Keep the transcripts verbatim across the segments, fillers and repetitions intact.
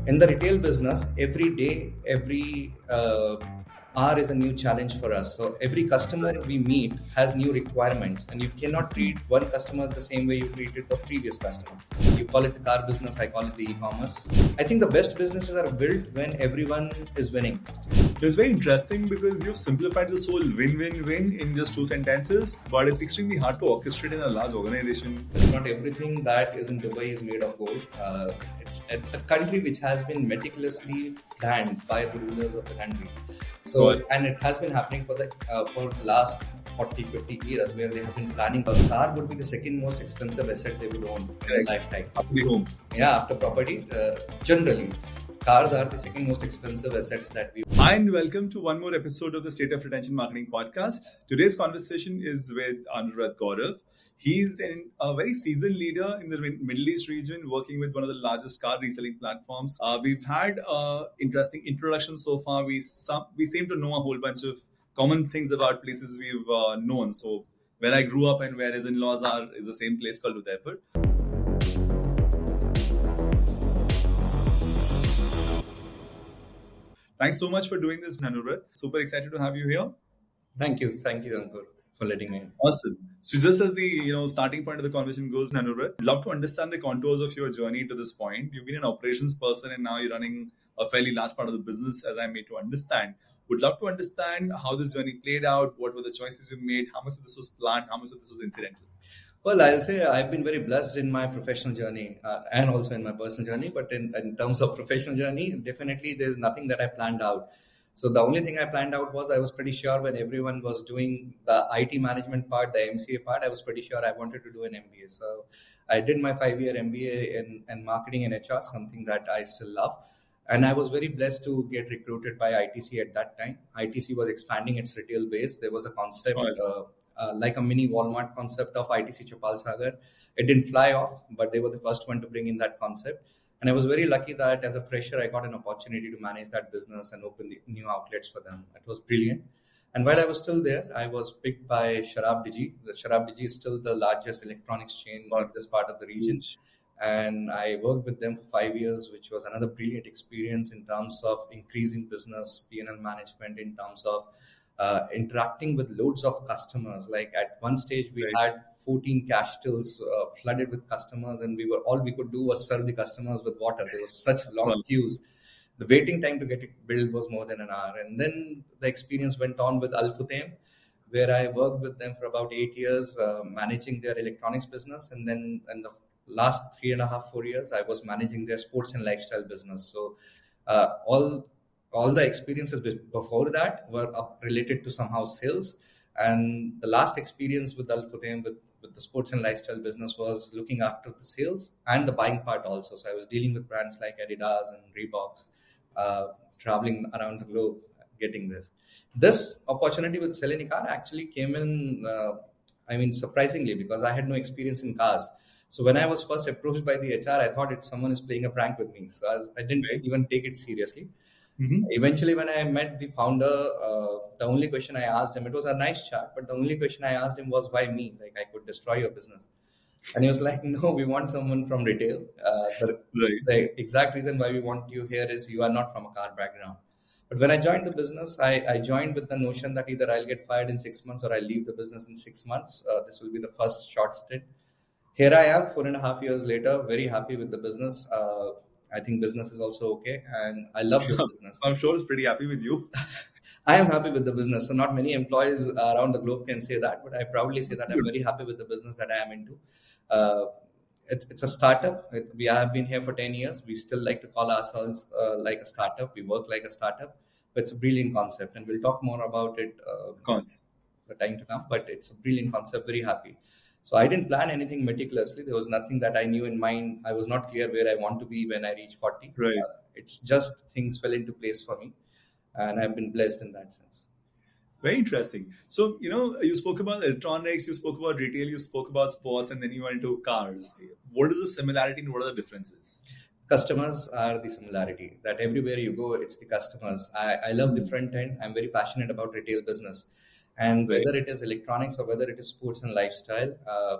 in the retail business, every day, every uh, hour is a new challenge for us. So every customer we meet has new requirements, and you cannot treat one customer the same way you treated the previous customer. You call it the car business, I call it the e-commerce. I think the best businesses are built when everyone is winning. It's very interesting because you've simplified this whole win-win-win in just two sentences, but it's extremely hard to orchestrate in a large organization. Not everything that is in Dubai is made of gold. Uh, it's, it's a country which has been meticulously planned by the rulers of the country. So, and it has been happening for the uh, for the last forty, fifty years, where they have been planning. A car would be the second most expensive asset they would own in their lifetime. After the home. Yeah, after property. Uh, generally, cars are the second most expensive assets that we own. Hi, and welcome to one more episode of the State of Retention Marketing Podcast. Today's conversation is with Anuradh Gaurav. He's an, a very seasoned leader in the Middle East region, working with one of the largest car reselling platforms. Uh, we've had uh, interesting introduction so far. We some, we seem to know a whole bunch of common things about places we've uh, known. So where I grew up and where his in-laws are is the same place called Udaipur. Thanks so much for doing this, Anuradh. Super excited to have you here. Thank you. Thank you, Ankur, for letting me in. Awesome. So just as the you know starting point of the conversation goes, Anuradh, I'd love to understand the contours of your journey to this point. You've been an operations person and now you're running a fairly large part of the business, as I made to understand. Would love to understand how this journey played out, what were the choices you made, how much of this was planned, how much of this was incidental? Well, I'll say I've been very blessed in my professional journey uh, and also in my personal journey. But in, in terms of professional journey, definitely there's nothing that I planned out. So the only thing I planned out was I was pretty sure when everyone was doing the I T management part, the M C A part, I was pretty sure I wanted to do an M B A. So I did my five-year M B A in, in marketing and H R, something that I still love. And I was very blessed to get recruited by I T C at that time. I T C was expanding its retail base. There was a concept uh, uh, like a mini Walmart concept of I T C Chapal Sagar. It didn't fly off, but they were the first one to bring in that concept. And I was very lucky that as a fresher, I got an opportunity to manage that business and open the new outlets for them. It was brilliant. And while I was still there, I was picked by Sharab Digi. The Sharab Digi is still the largest electronics chain in this part of the region. And I worked with them for five years, which was another brilliant experience in terms of increasing business, P and L management, in terms of uh, interacting with loads of customers. Like at one stage, we right. had fourteen cash tills uh, flooded with customers, and we were all we could do was serve the customers with water. There was such long queues. The waiting time to get it billed was more than an hour. And then the experience went on with Al Futtaim, where I worked with them for about eight years, uh, managing their electronics business. And then in the last three and a half, four years, I was managing their sports and lifestyle business. So uh, all all the experiences before that were up related to somehow sales. And the last experience with Al Futtaim, with, with the sports and lifestyle business, was looking after the sales and the buying part also. So I was dealing with brands like Adidas and Reeboks, uh, traveling around the globe, getting this. This opportunity with Selenikar actually came in, uh, I mean, surprisingly, because I had no experience in cars. So when I was first approached by the H R, I thought it someone is playing a prank with me. So I, was, I didn't even take it seriously. Mm-hmm. Eventually, when I met the founder, uh, the only question I asked him, it was a nice chat, but the only question I asked him was, why me? Like, I could destroy your business. And he was like, no, we want someone from retail. Uh, the, right. the exact reason why we want you here is you are not from a car background. But when I joined the business, I, I joined with the notion that either I'll get fired in six months or I'll leave the business in six months. Uh, this will be the first short stint. Here I am, four and a half years later, very happy with the business. Uh, I think business is also okay, and I love this business. I'm sure it's pretty happy with you. I am happy with the business. So not many employees around the globe can say that, but I proudly say that I'm very happy with the business that I am into. Uh, it, it's a startup. It, we have been here for ten years. We still like to call ourselves uh, like a startup. We work like a startup, but it's a brilliant concept, and we'll talk more about it uh, of course. the time to come. But it's a brilliant concept. Very happy. So I didn't plan anything meticulously. There was nothing that I knew in mind. I was not clear where I want to be when I reach forty. Right. Uh, it's just things fell into place for me, and I've been blessed in that sense. Very interesting. So, you know, you spoke about electronics, you spoke about retail, you spoke about sports, and then you went into cars. What is the similarity and what are the differences? Customers are the similarity. That everywhere you go, it's the customers. I, I love the front end. I'm very passionate about retail business. And whether it is electronics or whether it is sports and lifestyle, uh,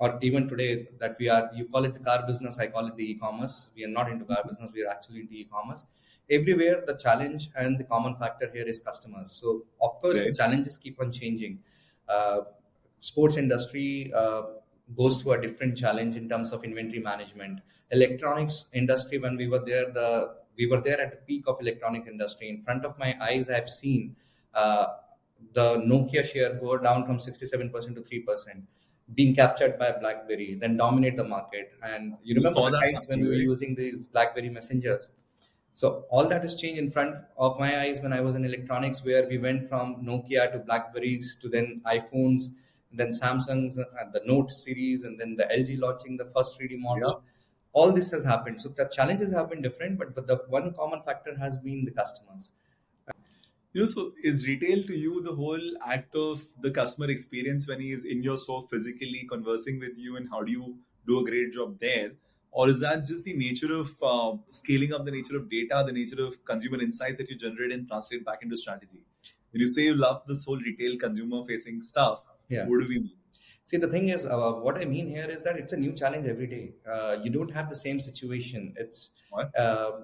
or even today that we are, you call it the car business, I call it the e-commerce. We are not into car business, we are actually into e-commerce. Everywhere the challenge and the common factor here is customers. So of course Right. the challenges keep on changing. Uh, sports industry uh, goes through a different challenge in terms of inventory management. Electronics industry, when we were there, the we were there at the peak of electronic industry. In front of my eyes, I've seen uh, the Nokia share go down from sixty-seven percent to three percent, being captured by BlackBerry, then dominate the market. And you You remember saw the that times when we were happening, right? using these BlackBerry messengers. So all that has changed in front of my eyes when I was in electronics, where we went from Nokia to Blackberries to then iPhones, then Samsung's and the Note series, and then the L G launching the first three D Yeah. model. All this has happened. So the challenges have been different, but, but the one common factor has been the customers. You know, so is retail to you the whole act of the customer experience when he is in your store physically conversing with you, and how do you do a great job there? Or is that just the nature of uh, scaling up the nature of data, the nature of consumer insights that you generate and translate back into strategy? When you say you love this whole retail consumer facing stuff, Yeah. what do we mean? See, the thing is, uh, what I mean here is that it's a new challenge every day. Uh, you don't have the same situation. It's What? uh,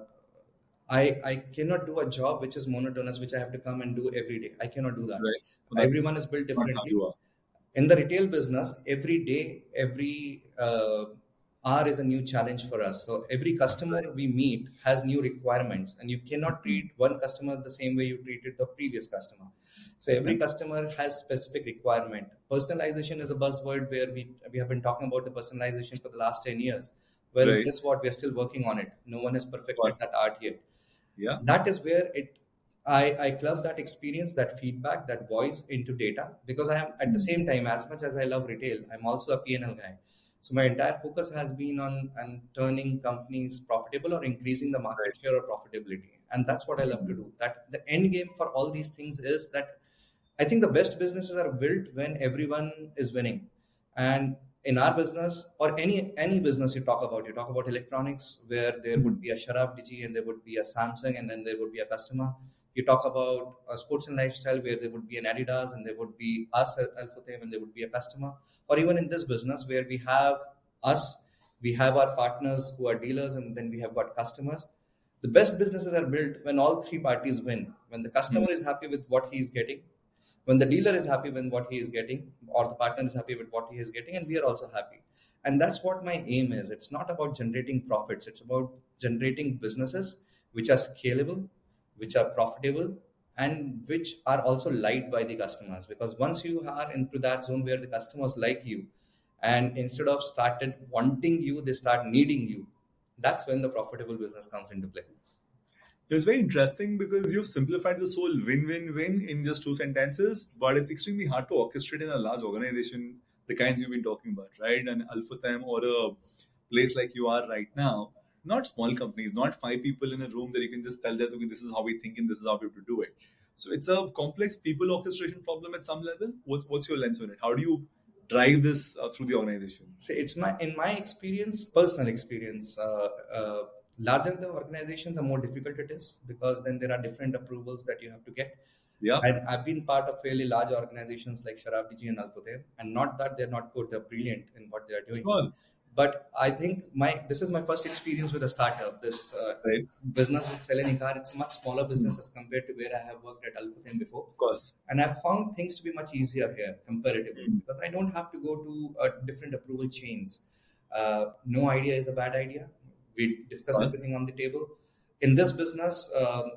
I I cannot do a job which is monotonous, which I have to come and do every day. I cannot do that. Right? Well, Everyone that's is built not how differently. you are. In the retail business, every day, every uh, hour is a new challenge for us. So every customer we meet has new requirements, and you cannot treat one customer the same way you treated the previous customer. So every customer has specific requirement. Personalization is a buzzword where we we have been talking about the personalization for the last ten years. Well, Right. guess what? We're still working on it. No one has perfected course. that art yet. Yeah. That is where it I, I club that experience, that feedback, that voice into data, because I am at the same time, as much as I love retail, I'm also a P and L guy. So my entire focus has been on, on turning companies profitable or increasing the market share or profitability. And that's what I love to do. That the end game for all these things is that I think the best businesses are built when everyone is winning. And in our business, or any any business you talk about, you talk about electronics, where there would be a Sharaf Digi and there would be a Samsung and then there would be a customer. You talk about a sports and lifestyle, where there would be an Adidas and there would be us at Al-Futtaim and there would be a customer. Or even in this business, where we have us, we have our partners who are dealers, and then we have got customers. The best businesses are built when all three parties win. When the customer is happy with what he is getting, when the dealer is happy with what he is getting, or the partner is happy with what he is getting, and we are also happy. And that's what my aim is. It's not about generating profits. It's about generating businesses which are scalable, which are profitable, and which are also liked by the customers. Because once you are into that zone where the customers like you, and instead of started wanting you, they start needing you, that's when the profitable business comes into play. It's very interesting because you've simplified this whole win-win-win in just two sentences, but it's extremely hard to orchestrate in a large organization, the kinds you've been talking about, right? And Al-Futtaim, or a place like you are right now, not small companies, not five people in a room that you can just tell them, okay, this is how we think and this is how we have to do it. So it's a complex people orchestration problem at some level. What's what's your lens on it? How do you drive this uh, through the organization? So it's my in my experience, personal experience. Uh, uh, larger the organization, the more difficult it is, because then there are different approvals that you have to get. Yeah. And I've been part of fairly large organizations like Sharaf Digi and Al-Futtaim, and not that they're not good, they're brilliant in what they're doing. Sure. But I think my this is my first experience with a startup. This uh, Right. business with Selenikar, it's a much smaller business as compared to where I have worked at Al-Futtaim before. Of course. And I've found things to be much easier here comparatively, because I don't have to go to uh, different approval chains. Uh, no idea is a bad idea. We discuss Yes. everything on the table. In this business, um,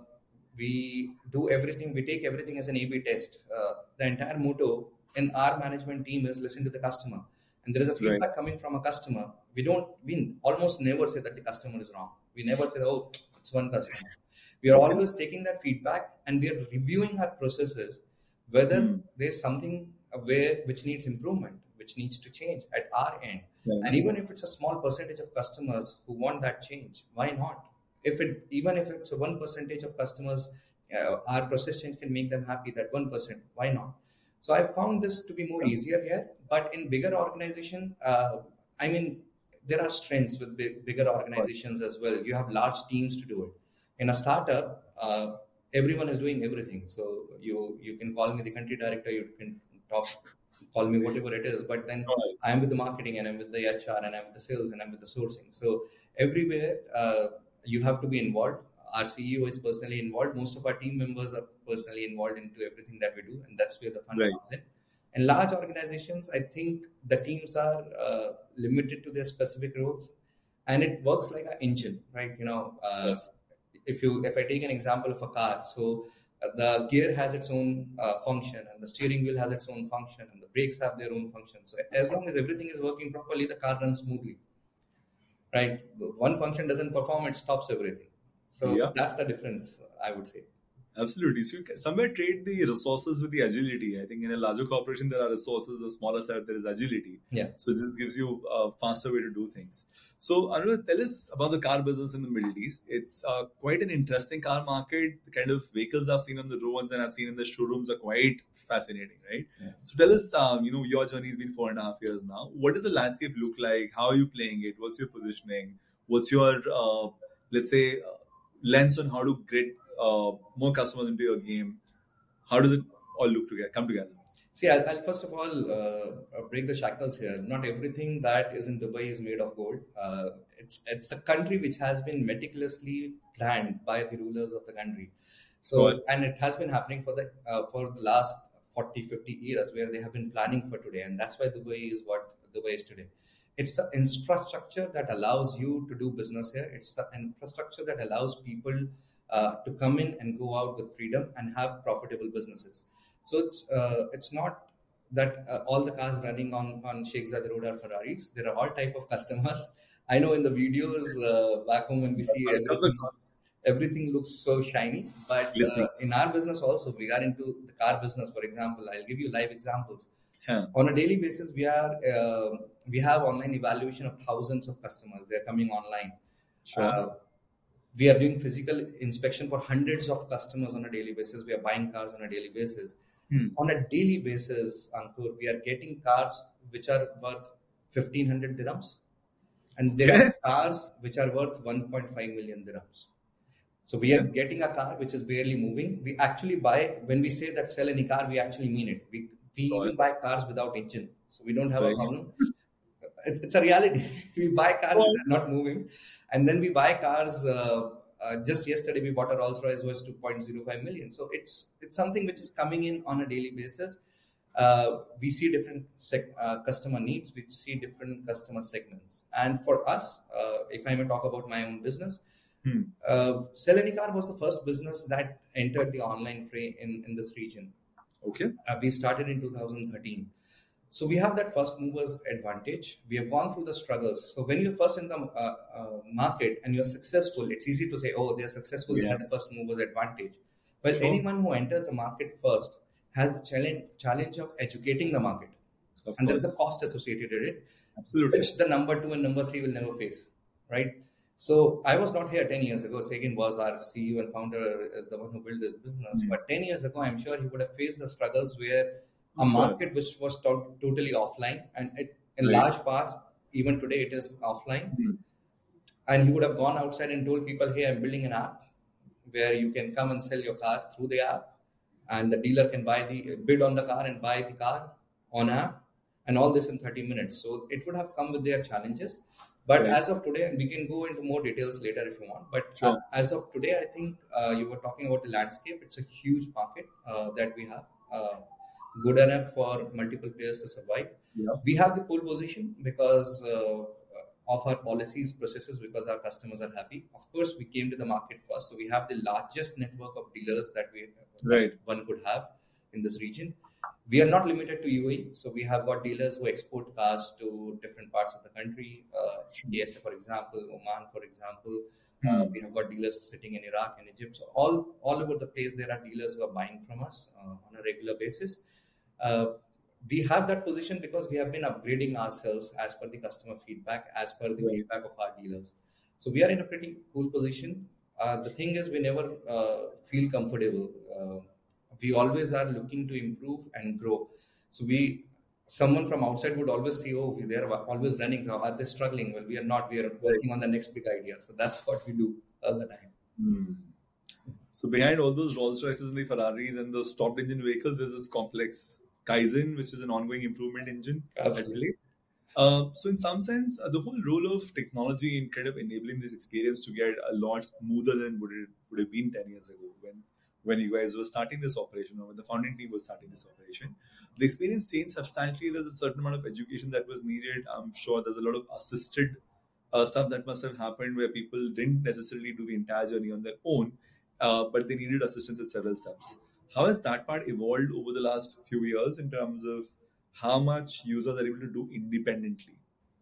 we do everything, we take everything as an A B test. Uh, the entire motto in our management team is listen to the customer. And there is a feedback Right. coming from a customer. We don't, we almost never say that the customer is wrong. We never say, oh, it's one customer. We are always taking that feedback and we are reviewing our processes, whether Hmm. there's something where which needs improvement, which needs to change at our end. Right. And even if it's a small percentage of customers who want that change, why not? If it even if it's a one percentage of customers, uh, our process change can make them happy. That one percent, why not? So I found this to be more easier here. But in bigger organization, uh, I mean, there are strengths with big, bigger organizations as well. You have large teams to do it. In a startup, uh, everyone is doing everything. So you you can call me the country director. You can talk call me whatever it is, but then Right. I'm with the marketing and I'm with the H R and I'm with the sales and I'm with the sourcing. So everywhere uh, you have to be involved. Our C E O is personally involved. Most of our team members are personally involved into everything that we do, and that's where the fun Right. comes in. In large organizations, I think the teams are uh, limited to their specific roles, and it works like an engine, right? You know, uh, Yes. if you if I take an example of a car, so uh, the gear has its own uh, function, and the steering wheel has its own function, and the brakes have their own function. So as long as everything is working properly, the car runs smoothly, right? One function doesn't perform, it stops everything. So Yeah. that's the difference, I would say. Absolutely. So you can somewhere trade the resources with the agility. I think in a larger corporation, there are resources. The smaller side, there is agility. Yeah. So this gives you a faster way to do things. So Anuradha, tell us about the car business in the Middle East. It's uh, quite an interesting car market. The kind of vehicles I've seen on the roads and I've seen in the showrooms are quite fascinating, right? Yeah. So tell us, um, you know, your journey has been four and a half years now. What does the landscape look like? How are you playing it? What's your positioning? What's your, uh, let's say, uh, lens on how to get uh, more customers into your game? How does it all look together, come together? See, I'll, I'll first of all uh, break the shackles here. Not everything that is in Dubai is made of gold. Uh, it's it's a country which has been meticulously planned by the rulers of the country. So, Good. and it has been happening for the uh, for the last forty, fifty years, where they have been planning for today, and that's why Dubai is what Dubai is today. It's the infrastructure that allows you to do business here. It's the infrastructure that allows people uh, to come in and go out with freedom and have profitable businesses. So it's uh, it's not that uh, all the cars running on on Sheikh Zayed Road are Ferraris. There are all type of customers. I know in the videos uh, back home when we see everything, everything looks so shiny, but uh, in our business also, we are into the car business. For example, I'll give you live examples. Yeah. On a daily basis, we are uh, we have online evaluation of thousands of customers. They're coming online. Sure. Uh, we are doing physical inspection for hundreds of customers on a daily basis. We are buying cars on a daily basis. Hmm. On a daily basis, Ankur, we are getting cars which are worth fifteen hundred dirhams, and there are cars which are worth one point five million dirhams. So we are getting a car which is barely moving. We actually buy, when we say that sell any car, we actually mean it. We we Right. even buy cars without engine, so we don't have Right. a problem. It's, it's a reality. We buy cars Right. that are not moving, and then we buy cars. Uh, uh, just yesterday, we bought a Rolls Royce worth two point zero five million. So it's it's something which is coming in on a daily basis. Uh, we see different sec- uh, customer needs. We see different customer segments, and for us, uh, if I may talk about my own business. Hmm. Uh, Sell Any Car was the first business that entered the online fray in, in this region. Okay. Uh, we started in two thousand thirteen. So we have that first movers advantage. We have gone through the struggles. So when you're first in the uh, uh, market and you're successful, it's easy to say, oh, they're successful, Yeah. they have the first movers advantage. Well, Sure. anyone who enters the market first has the challenge, challenge of educating the market. Of and course. there's a cost associated with it, Absolutely. which the number two and number three will never face, right? So I was not here ten years ago. Sagan was our C E O and founder, is the one who built this business. Mm. But ten years ago, I'm sure he would have faced the struggles where a Sure. market which was to- totally offline, and it, in Right. large parts, even today, it is offline. Mm. And he would have gone outside and told people, hey, I'm building an app where you can come and sell your car through the app, and the dealer can buy the bid on the car and buy the car on app, and all this in thirty minutes. So it would have come with their challenges. But Right. as of today, and we can go into more details later if you want. But Sure. uh, as of today, I think uh, you were talking about the landscape. It's a huge market uh, that we have, uh, good enough for multiple players to survive. Yeah. We have the pole position because uh, of our policies, processes, because our customers are happy. Of course, we came to the market first, so we have the largest network of dealers that we Right. one could have in this region. We are not limited to U A E, so we have got dealers who export cars to different parts of the country. Uh, K S A, for example, Oman, for example. Uh, we have got dealers sitting in Iraq and Egypt. So all all over the place, there are dealers who are buying from us uh, on a regular basis. Uh, we have that position because we have been upgrading ourselves as per the customer feedback, as per the Right. feedback of our dealers. So we are in a pretty cool position. Uh, the thing is, we never uh, feel comfortable. Uh, we always are looking to improve and grow. So we, someone from outside would always say, "Oh, they are always running. So are they struggling?" Well, we are not. We are working on the next big idea. So that's what we do all the time. Hmm. So behind all those Rolls Royces and the Ferraris and those top engine vehicles is this complex Kaizen, which is an ongoing improvement engine, I Absolutely. believe. Uh, so in some sense, uh, the whole role of technology in kind of enabling this experience to get a lot smoother than would it would have been ten years ago when when you guys were starting this operation or when the founding team was starting this operation. The experience changed substantially. There's a certain amount of education that was needed. I'm sure there's a lot of assisted uh, stuff that must have happened where people didn't necessarily do the entire journey on their own, uh, but they needed assistance at several steps. How has that part evolved over the last few years in terms of how much users are able to do independently?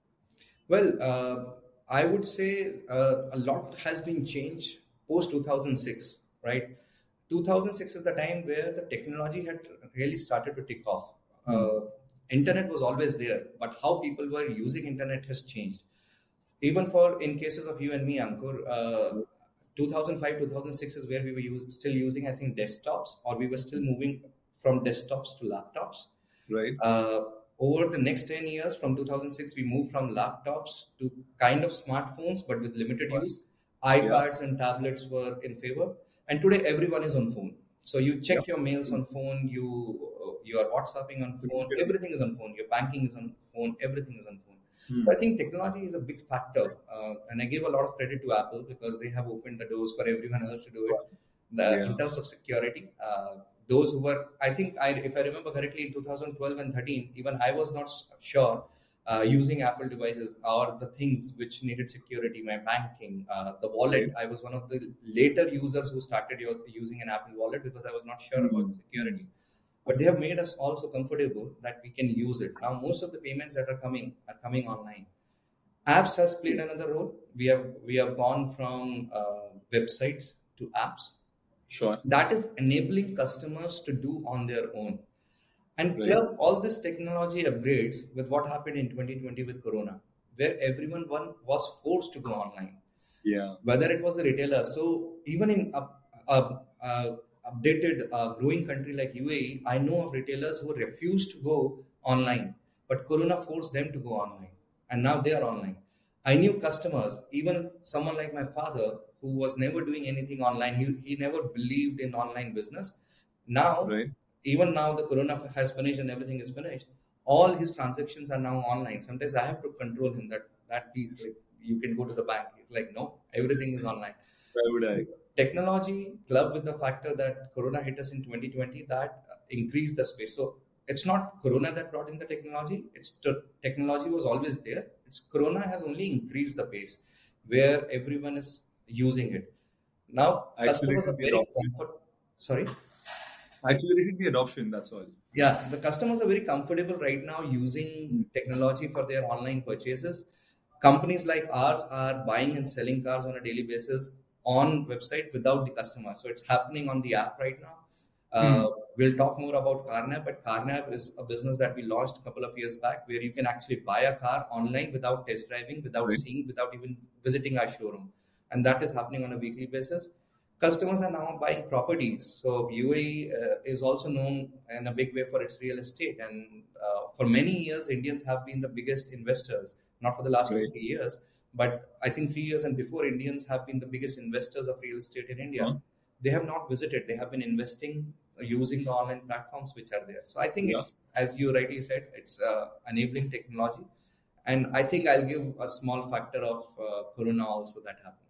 Well, uh, I would say uh, a lot has been changed post two thousand six, right? two thousand six is the time where the technology had really started to take off. Uh, internet was always there, but how people were using internet has changed. Even for in cases of you and me, Ankur, uh, two thousand five, two thousand six is where we were use, still using, I think, desktops, or we were still moving from desktops to laptops. Right. Uh, over the next ten years, from two thousand six, we moved from laptops to kind of smartphones, but with limited Right. use. iPads and tablets were in favor. And today, everyone is on phone. So you check Yeah. your mails on phone, you uh, you are WhatsApping on phone, everything is on phone. Your banking is on phone, everything is on phone. Hmm. So I think technology is a big factor, uh, and I give a lot of credit to Apple because they have opened the doors for everyone else to do it. The, Yeah. In terms of security, uh, those who were, I think, I, if I remember correctly, in two thousand twelve and thirteen, even I was not s- sure uh, using Apple devices or the things which needed security, my banking, uh, the wallet. Right. I was one of the later users who started u- using an Apple wallet because I was not sure about Hmm. the security. But they have made us also comfortable that we can use it. Now, most of the payments that are coming are coming online. Apps has played another role. We have we have gone from uh, websites to apps. Sure. That is enabling customers to do on their own. And Right. club all this technology upgrades with what happened in twenty twenty with Corona, where everyone one was forced to go online, Yeah. whether it was the retailer. So even in a, a, a updated uh, growing country like U A E, I know of retailers who refused to go online, but Corona forced them to go online, and now they are online. I knew customers, even someone like my father, who was never doing anything online. He, he never believed in online business. Now, Right. even now the Corona has finished and everything is finished, all his transactions are now online. Sometimes I have to control him that that piece, like you can go to the bank. He's like, no, everything is online. Why would I? Technology club with the factor that Corona hit us in twenty twenty, that increased the space. So it's not Corona that brought in the technology. It's t- technology was always there. It's Corona has only increased the pace where everyone is using it. Now customers Accelerated are the very adoption. comfort. Sorry. Accelerated the adoption. That's all. Yeah, the customers are very comfortable right now using technology for their online purchases. Companies like ours are buying and selling cars on a daily basis on website without the customer. So it's happening on the app right now. Uh, we'll talk more about CarNav, but CarNav is a business that we launched a couple of years back where you can actually buy a car online without test driving, without Right. seeing, without even visiting our showroom. And that is happening on a weekly basis. Customers are now buying properties. So U A E uh, is also known in a big way for its real estate. And uh, for many years, Indians have been the biggest investors, not for the last two, Right. three years, but I think three years and before, Indians have been the biggest investors of real estate in India. Huh? They have not visited. They have been investing uh, using the online platforms which are there. So I think Yeah. it's, as you rightly said, it's uh, enabling technology. And I think I'll give a small factor of uh, Corona also that happened.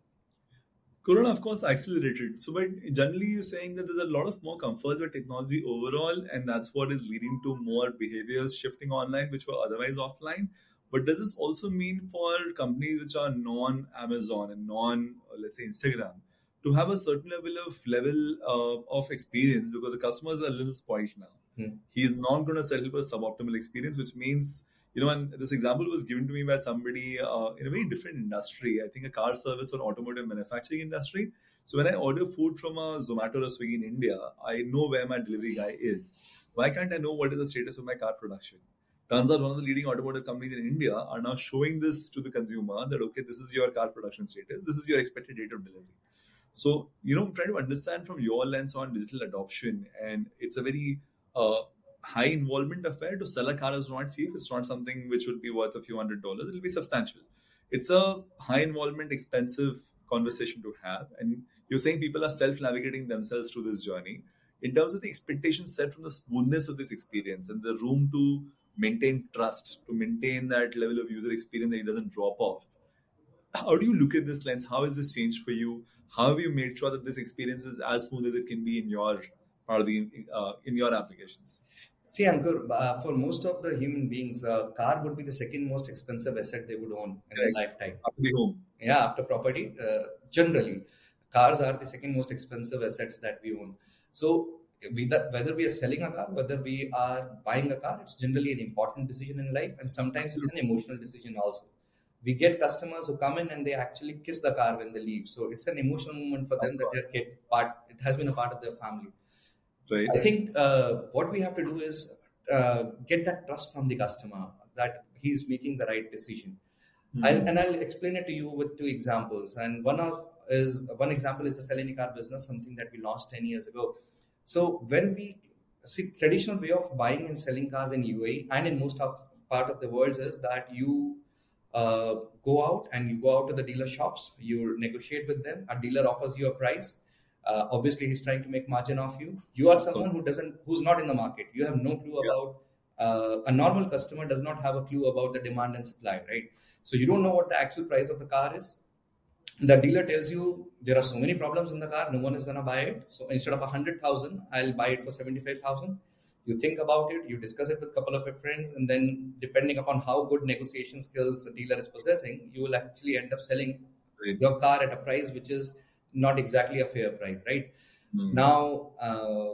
Corona, of course, accelerated. So, but generally, you're saying that there's a lot of more comfort with technology overall, and that's what is leading to more behaviors shifting online, which were otherwise offline. But does this also mean for companies which are non-Amazon and non, uh, let's say, Instagram, to have a certain level of level uh, of experience because the customers are a little spoiled now? Hmm. He's not going to settle for a suboptimal experience, which means, you know, and this example was given to me by somebody uh, in a very different industry. I think a car service or automotive manufacturing industry. So when I order food from a Zomato or Swiggy in India, I know where my delivery guy is. Why can't I know what is the status of my car production? Turns out one of the leading automotive companies in India are now showing this to the consumer that, okay, this is your car production status. This is your expected date of delivery. So, you know, trying to understand from your lens on digital adoption, and it's a very uh, high involvement affair. To sell a car is not cheap. It's not something which would be worth a few hundred dollars. It'll be substantial. It's a high involvement, expensive conversation to have. And you're saying people are self navigating themselves through this journey. in terms of the expectations set from the smoothness of this experience and the room to maintain trust, to maintain that level of user experience that it doesn't drop off. How do you look at this lens? How has this changed for you? How have you made sure that this experience is as smooth as it can be in your part of the uh, in your applications? See, Ankur, uh, for most of the human beings, a uh, car would be the second most expensive asset they would own in their lifetime. After the home. Yeah, after property. Uh, generally, cars are the second most expensive assets that we own. So, we, whether we are selling a car, whether we are buying a car, it's generally an important decision in life, and sometimes it's an emotional decision also. We get customers who come in and they actually kiss the car when they leave. So, it's an emotional moment for them that they're part. It has been a part of their family. Right. I think uh, what we have to do is uh, get that trust from the customer that he's making the right decision. Mm-hmm. I'll, and I'll explain it to you with two examples. And one of is one example is the Sell Any Car business, something that we launched ten years ago. So when we see traditional way of buying and selling cars in U A E and in most of part of the world is that you uh, go out and you go out to the dealer shops, you negotiate with them, a dealer offers you a price. Uh, obviously, he's trying to make margin off you. You are someone who doesn't, who's not in the market. You have no clue yeah. about. Uh, a normal customer does not have a clue about the demand and supply, right? So you don't know what the actual price of the car is. The dealer tells you there are so many problems in the car, no one is going to buy it. So instead of a hundred thousand, I'll buy it for seventy-five thousand. You think about it, you discuss it with a couple of your friends, and then depending upon how good negotiation skills the dealer is possessing, you will actually end up selling right. your car at a price which is not exactly a fair price, right? Mm-hmm. Now, uh,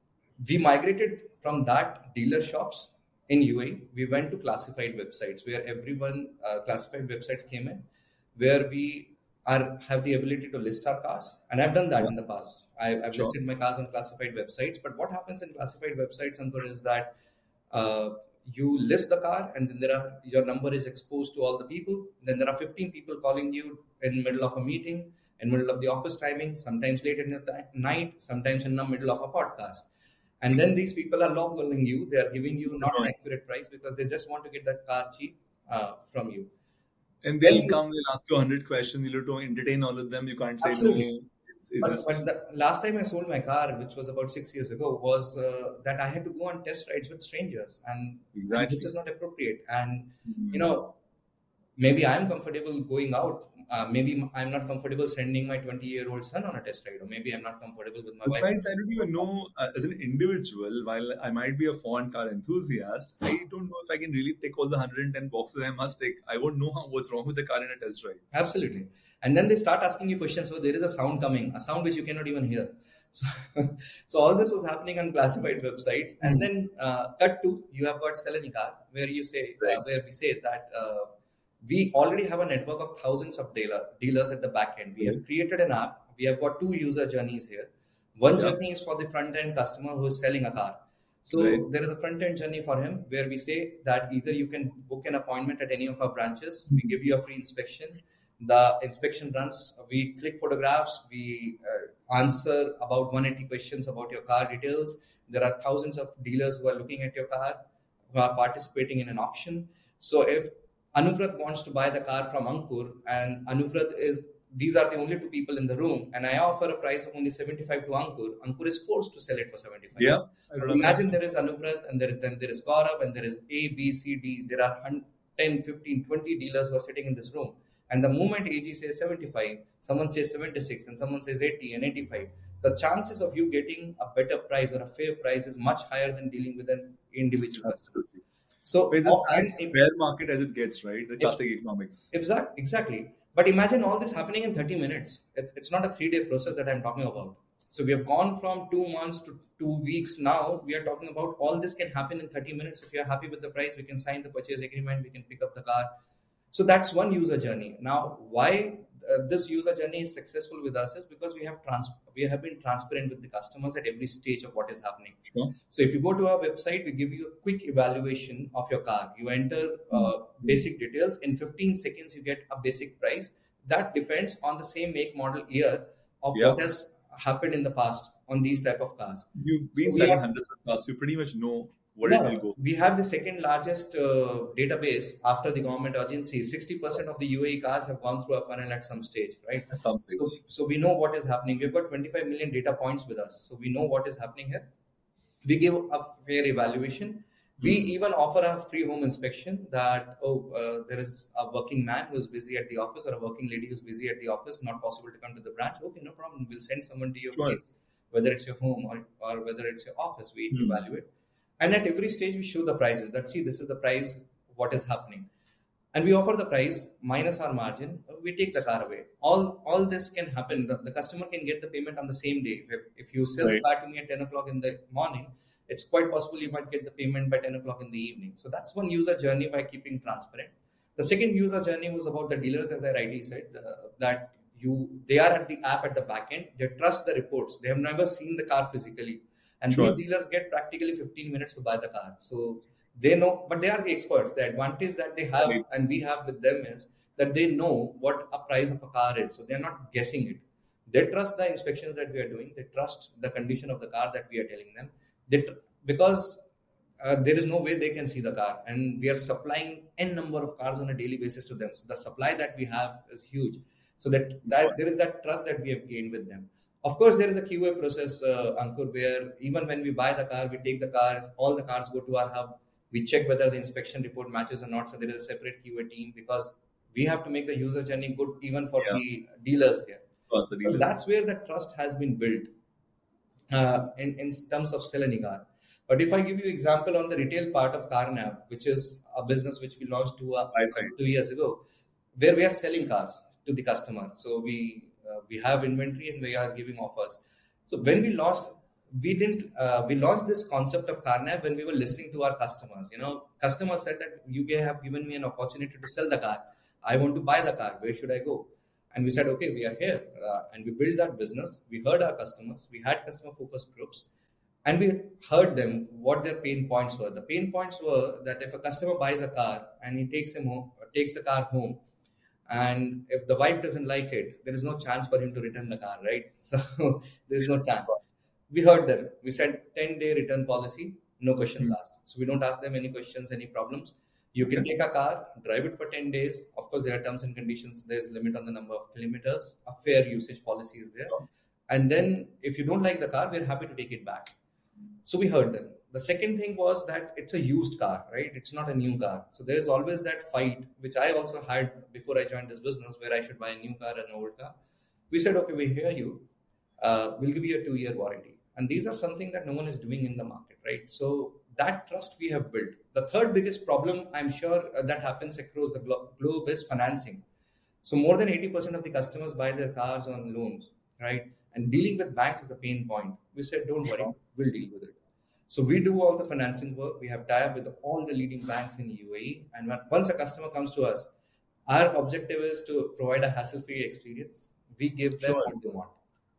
we migrated from that dealer shops in U A E. We went to classified websites where everyone, uh, classified websites came in, where we are have the ability to list our cars. And I've done that yeah. in the past. I, I've sure. listed my cars on classified websites. But what happens in classified websites, Ankur, is that uh, you list the car and then there are your number is exposed to all the people. Then there are fifteen people calling you in the middle of a meeting, in the middle of the office timing, sometimes late in the night, sometimes in the middle of a podcast. And then these people are lowballing you. They are giving you not an accurate price because they just want to get that car cheap uh, from you. And they'll and come, they'll ask you a hundred questions. You'll have to entertain all of them. You can't say absolutely. no. It's, it's but, just... but the last time I sold my car, which was about six years ago, was uh, that I had to go on test rides with strangers, and, exactly. and which is not appropriate. And mm-hmm. you know, maybe I'm comfortable going out. Uh, maybe I'm not comfortable sending my twenty-year-old son on a test ride, or maybe I'm not comfortable with my Besides, wife. Besides, I don't even know, uh, as an individual, while I might be a foreign car enthusiast, I don't know if I can really tick all the one hundred ten boxes I must tick. I won't know how, what's wrong with the car in a test drive. Absolutely. And then they start asking you questions. So there is a sound coming, a sound which you cannot even hear. So, so all this was happening on classified websites. Mm-hmm. And then uh, cut to, you have got Sell Any Car, where you say, right. uh, where we say that uh, we already have a network of thousands of dealer, dealers at the back end. We have created an app. We have got two user journeys here. One yeah. journey is for the front end customer who is selling a car. So right. there is a front end journey for him where we say that either you can book an appointment at any of our branches. We give you a free inspection. The inspection runs. We click photographs. We uh, answer about one hundred eighty questions about your car details. There are thousands of dealers who are looking at your car, who are participating in an auction. So if Anuvrat wants to buy the car from Ankur, and Anuvrat is, these are the only two people in the room, and I offer a price of only seventy-five to Ankur, Ankur is forced to sell it for seventy-five. Yeah. Imagine there is Anuvrat, and there is, then there is Gaurav, and there is A, B, C, D. There are ten, fifteen, twenty dealers who are sitting in this room. And the moment A G says seventy-five, someone says seventy-six, and someone says eighty and eighty-five, the chances of you getting a better price or a fair price is much higher than dealing with an individual customer. So it's as fair market as it gets, right? The classic economics. Exactly, exactly. But imagine all this happening in thirty minutes. It's not a three-day process that I'm talking about. So we have gone from two months to two weeks now. We are talking about all this can happen in thirty minutes. If you're happy with the price, we can sign the purchase agreement. We can pick up the car. So that's one user journey. Now, why uh, this user journey is successful with us is because we have trans- we have been transparent with the customers at every stage of what is happening. Sure. So if you go to our website, we give you a quick evaluation of your car. You enter uh, basic details. In fifteen seconds, you get a basic price. That depends on the same make, model, year of yep. what has happened in the past on these type of cars. You've been so selling have, hundreds of cars. You pretty much know what Yeah, it will go? we have the second largest uh, database after the government agency. sixty percent of the U A E cars have gone through a funnel at some stage, right? At some So, stage. so we know what is happening. We've got twenty-five million data points with us. So we know what is happening here. We give a fair evaluation. We Hmm. even offer a free home inspection that, oh, uh, there is a working man who is busy at the office or a working lady who is busy at the office, not possible to come to the branch. Okay, no problem. We'll send someone to your Sure. place, whether it's your home or, or whether it's your office. We Hmm. evaluate. And at every stage, we show the prices. That, see, this is the price, what is happening. And we offer the price minus our margin. We take the car away. All all this can happen. The, the customer can get the payment on the same day. If, if you sell Right. the car to me at ten o'clock in the morning, it's quite possible you might get the payment by ten o'clock in the evening. So that's one user journey by keeping transparent. The second user journey was about the dealers, as I rightly said, uh, that you they are at the app at the back end. They trust the reports. They have never seen the car physically. And Sure. these dealers get practically fifteen minutes to buy the car. So they know, but they are the experts. The advantage that they have Right. and we have with them is that they know what a price of a car is. So they're not guessing it. They trust the inspections that we are doing. They trust the condition of the car that we are telling them. They tr- because uh, there is no way they can see the car, and we are supplying n number of cars on a daily basis to them. So the supply that we have is huge. So that, that Sure. there is that trust that we have gained with them. Of course, there is a Q A process, uh, Ankur, where even when we buy the car, we take the car, all the cars go to our hub. We check whether the inspection report matches or not. So there is a separate Q A team because we have to make the user journey good even for Yeah. the dealers here. Of course, the So dealers. that's where the trust has been built uh, in, in terms of sell any car. But if I give you example on the retail part of CarNav, which is a business which we launched two, uh, I see. two years ago, where we are selling cars to the customer. So we uh, we have inventory and we are giving offers. So when we launched, we didn't uh, we launched this concept of CarNav when we were listening to our customers. You know, customers said that you have given me an opportunity to sell the car. I want to buy the car. Where should I go? And we said, okay, we are here, uh, and we built that business. We heard our customers. We had customer focus groups, and we heard them what their pain points were. The pain points were that if a customer buys a car and he takes him home, takes the car home, and if the wife doesn't like it, there is no chance for him to return the car, right? So there is no chance. We heard them. We said ten day return policy, no questions Hmm. asked. So we don't ask them any questions, any problems. You can take a car, drive it for ten days. Of course, there are terms and conditions. There's limit on the number of kilometers. A fair usage policy is there. Sure. And then if you don't like the car, we're happy to take it back. So we heard them. The second thing was that it's a used car, right? It's not a new car. So there is always that fight, which I also had before I joined this business, where I should buy a new car and an old car. We said, okay, we hear you. Uh, we'll give you a two-year warranty. And these are something that no one is doing in the market, right? So that trust we have built. The third biggest problem, I'm sure, uh, that happens across the glo- globe is financing. So more than eighty percent of the customers buy their cars on loans, right? And dealing with banks is a pain point. We said, don't worry, Sure. we'll deal with it. So we do all the financing work. We have tie-up with all the leading banks in U A E. And when, once a customer comes to us, our objective is to provide a hassle-free experience. We give them Sure. what they want.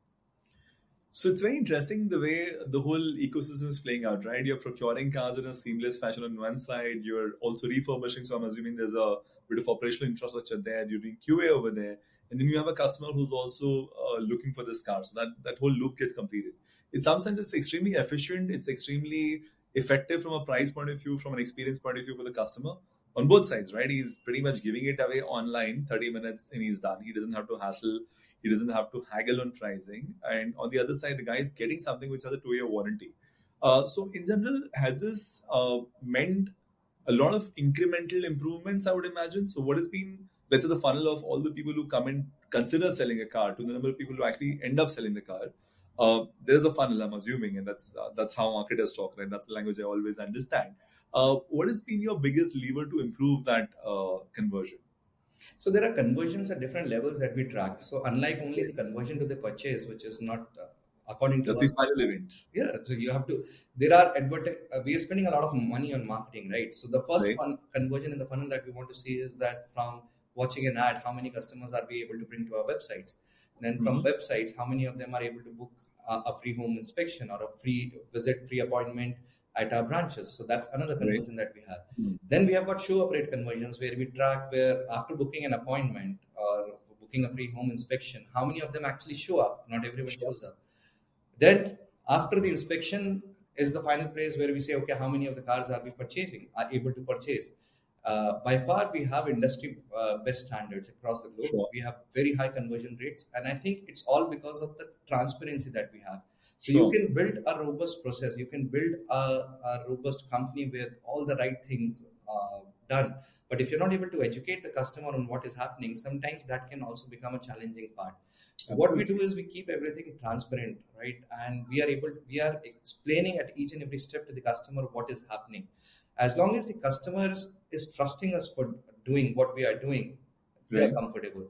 So it's very interesting the way the whole ecosystem is playing out, right? You're procuring cars in a seamless fashion on one side. You're also refurbishing. So I'm assuming there's a bit of operational infrastructure there. You're doing Q A over there. And then you have a customer who's also uh, looking for this car. So that, that whole loop gets completed. In some sense, it's extremely efficient. It's extremely effective from a price point of view, from an experience point of view for the customer on both sides, right? He's pretty much giving it away online, thirty minutes and he's done. He doesn't have to hassle. He doesn't have to haggle on pricing. And on the other side, the guy is getting something which has a two-year warranty. Uh, so in general, has this uh, meant a lot of incremental improvements, I would imagine? So what has been, let's say, the funnel of all the people who come and consider selling a car to the number of people who actually end up selling the car? Uh, there's a funnel, I'm assuming, and that's uh, that's how marketers talk, right? That's the language I always understand. Uh, what has been your biggest lever to improve that uh, conversion? So there are conversions at different levels that we track. So unlike only the conversion to the purchase, which is not uh, according to That's us, the final event. yeah. So you have to. There are advert. Uh, we are spending a lot of money on marketing, right? So the first Right. fun, conversion in the funnel that we want to see is that from watching an ad, how many customers are we able to bring to our websites? Then from Mhm. websites, how many of them are able to book uh, a free home inspection or a free visit, free appointment at our branches? So that's another Right. conversion that we have. Mhm. Then we have got show up rate conversions where we track where after booking an appointment or booking a free home inspection, how many of them actually show up? Not everyone Sure. shows up. Then after the inspection, is the final place where we say, okay, how many of the cars are we purchasing, are able to purchase? Uh, by far, we have industry uh, best standards across the globe. Sure. We have very high conversion rates, and I think it's all because of the transparency that we have. So Sure. you can build a robust process, you can build a, a robust company with all the right things uh, done. But if you're not able to educate the customer on what is happening, sometimes that can also become a challenging part. So what we do is we keep everything transparent, right? And we are able, we are explaining at each and every step to the customer what is happening. As long as the customer is, is trusting us for doing what we are doing, we Right. are comfortable.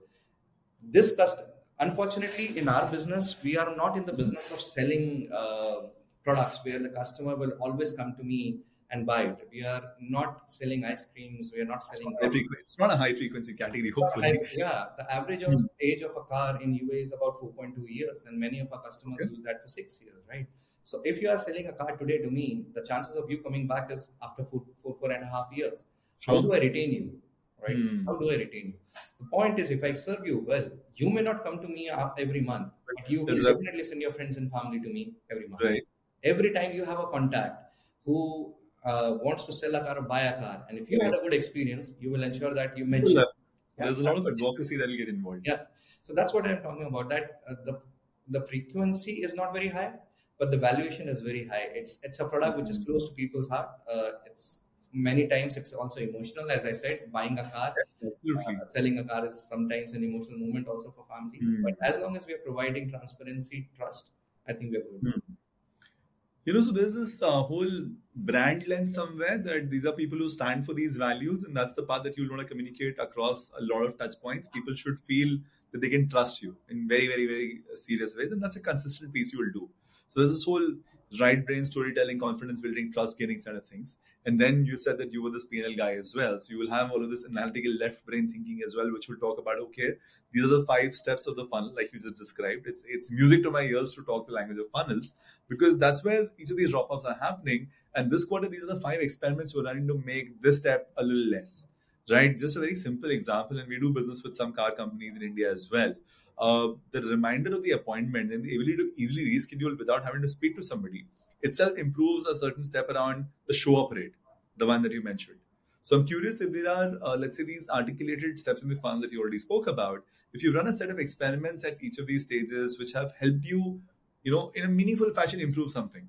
This customer, unfortunately, in our business, we are not in the business of selling uh, products where the customer will always come to me and buy it. We are not selling ice creams. We are not selling. High frequ- It's not a high frequency category, hopefully. Yeah, the average of age of a car in U A is about four point two years, and many of our customers Okay. use that for six years, right? So if you are selling a car today to me, the chances of you coming back is after four, four, four and a half years. How Sure. do I retain you, right? Hmm. How do I retain you? The point is, if I serve you well, you may not come to me uh, every month, but you will There's a- definitely send your friends and family to me every month. Right. Every time you have a contact who uh, wants to sell a car or buy a car, and if you had a good experience, you will ensure that you mention. Well, Yeah. There's a lot of advocacy that will get involved. Yeah, so that's what I'm talking about. That uh, the the frequency is not very high, but the valuation is very high. It's it's a product which is close to people's heart. Uh, it's many times it's also emotional. As I said, buying a car, Absolutely. uh, selling a car is sometimes an emotional moment also for families. Hmm. But as long as we are providing transparency, trust, I think we are good. Hmm. You know, so there's this uh, whole brand lens somewhere that these are people who stand for these values, and that's the part that you want to communicate across a lot of touch points. People should feel that they can trust you in very, very, very serious ways, and that's a consistent piece you will do. So there's this whole right brain storytelling, confidence building, trust gaining side of things. And then you said that you were this P and L guy as well. So you will have all of this analytical left brain thinking as well, which will talk about, okay, these are the five steps of the funnel, like you just described. It's it's music to my ears to talk the language of funnels, because that's where each of these drop-offs are happening. And this quarter, these are the five experiments we're running to make this step a little less, right? Just a very simple example, and we do business with some car companies in India as well. Uh, the reminder of the appointment and the ability to easily reschedule without having to speak to somebody itself improves a certain step around the show up rate, the one that you mentioned. So I'm curious if there are, uh, let's say, these articulated steps in the funnel that you already spoke about. If you run a set of experiments at each of these stages, which have helped you, you know, in a meaningful fashion, improve something.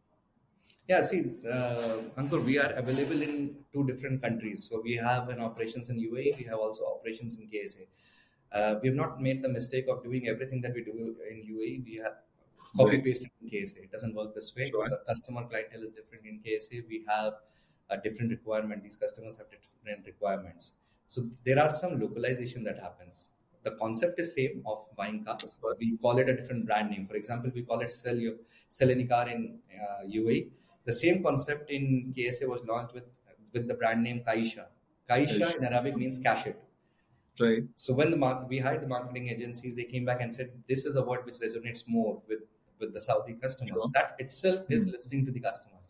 Yeah, see, uh, Ankur, we are available in two different countries. So we have an operations in U A E, we have also operations in K S A. Uh, we have not made the mistake of doing everything that we do in U A E. We have copy pasted in K S A. It doesn't work this way. Sure. The customer clientele is different in K S A. We have a different requirement. These customers have different requirements. So there are some localization that happens. The concept is same of buying cars, but we call it a different brand name. For example, we call it sell your sell any car in uh, U A E. The same concept in K S A was launched with with the brand name Kaisha. Kaisha Kaisha. in Arabic means cash it. Right. So when the market, we hired the marketing agencies, they came back and said, this is a word which resonates more with, with the Saudi customers. Sure. That itself is Hmm. listening to the customers.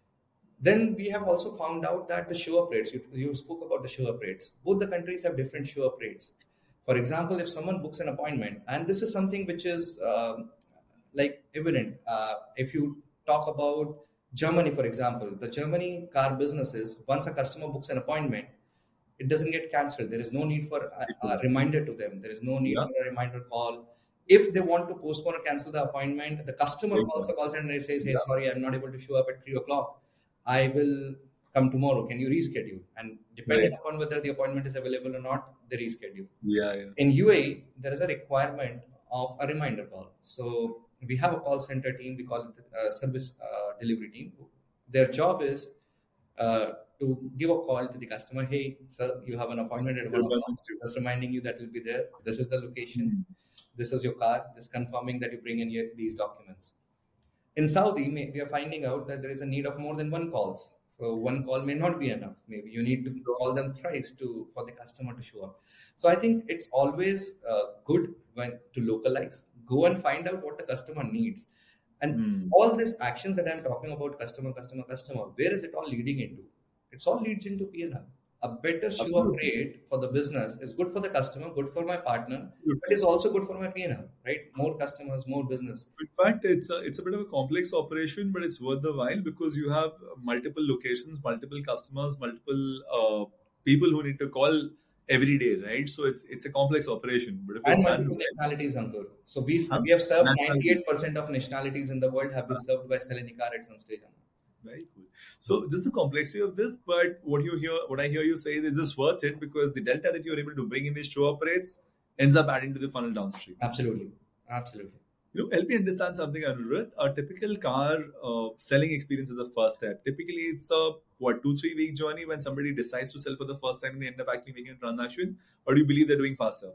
Then we have also found out that the show up rates, you, you spoke about the show up rates. Both the countries have different show up rates. For example, if someone books an appointment, and this is something which is um, like evident. Uh, if you talk about Germany, for example, the Germany car businesses, once a customer books an appointment, it doesn't get cancelled. There is no need for a, a reminder to them. There is no need Yeah. for a reminder call. If they want to postpone or cancel the appointment, the customer Exactly. calls the call center and says, hey, Yeah. sorry, I'm not able to show up at three o'clock. I will come tomorrow. Can you reschedule? And depending Right. upon whether the appointment is available or not, they reschedule. Yeah, yeah. In U A E, there is a requirement of a reminder call. So we have a call center team. We call it a service uh, delivery team. Their job is uh, to give a call to the customer. Hey, sir, you have an appointment at one o'clock. Just reminding you that you'll be there. This is the location. This is your car. Just confirming that you bring in your, these documents. In Saudi, may- we are finding out that there is a need of more than one calls. So one call may not be enough. Maybe you need to call them thrice to for the customer to show up. So I think it's always uh, good when to localize. Go and find out what the customer needs. And Hmm. all these actions that I'm talking about, customer, customer, customer, where is it all leading into? It's all leads into P and L. a better show of Absolutely. trade for the business is good for the customer, good for my partner, but Absolutely. is also good for my P and L, right? More customers, more business. In fact, it's a, it's a bit of a complex operation, but it's worth the while because you have multiple locations, multiple customers, multiple uh, people who need to call every day, right? So it's it's a complex operation, but if it's And done multiple well, nationalities, Ankur. So we, huh? we have served Nationality. ninety-eight percent of nationalities in the world have been served by Selenikar at some stage. Very cool. So just the complexity of this, but what you hear, what I hear you say is just worth it because the delta that you're able to bring in these show operates ends up adding to the funnel downstream. Absolutely. Absolutely. You know, help me understand something, Anuruddh. A typical car uh, selling experience is the first step. Typically, it's a what two three week journey when somebody decides to sell for the first time and they end up actually making a transaction. Or do you believe they're doing faster?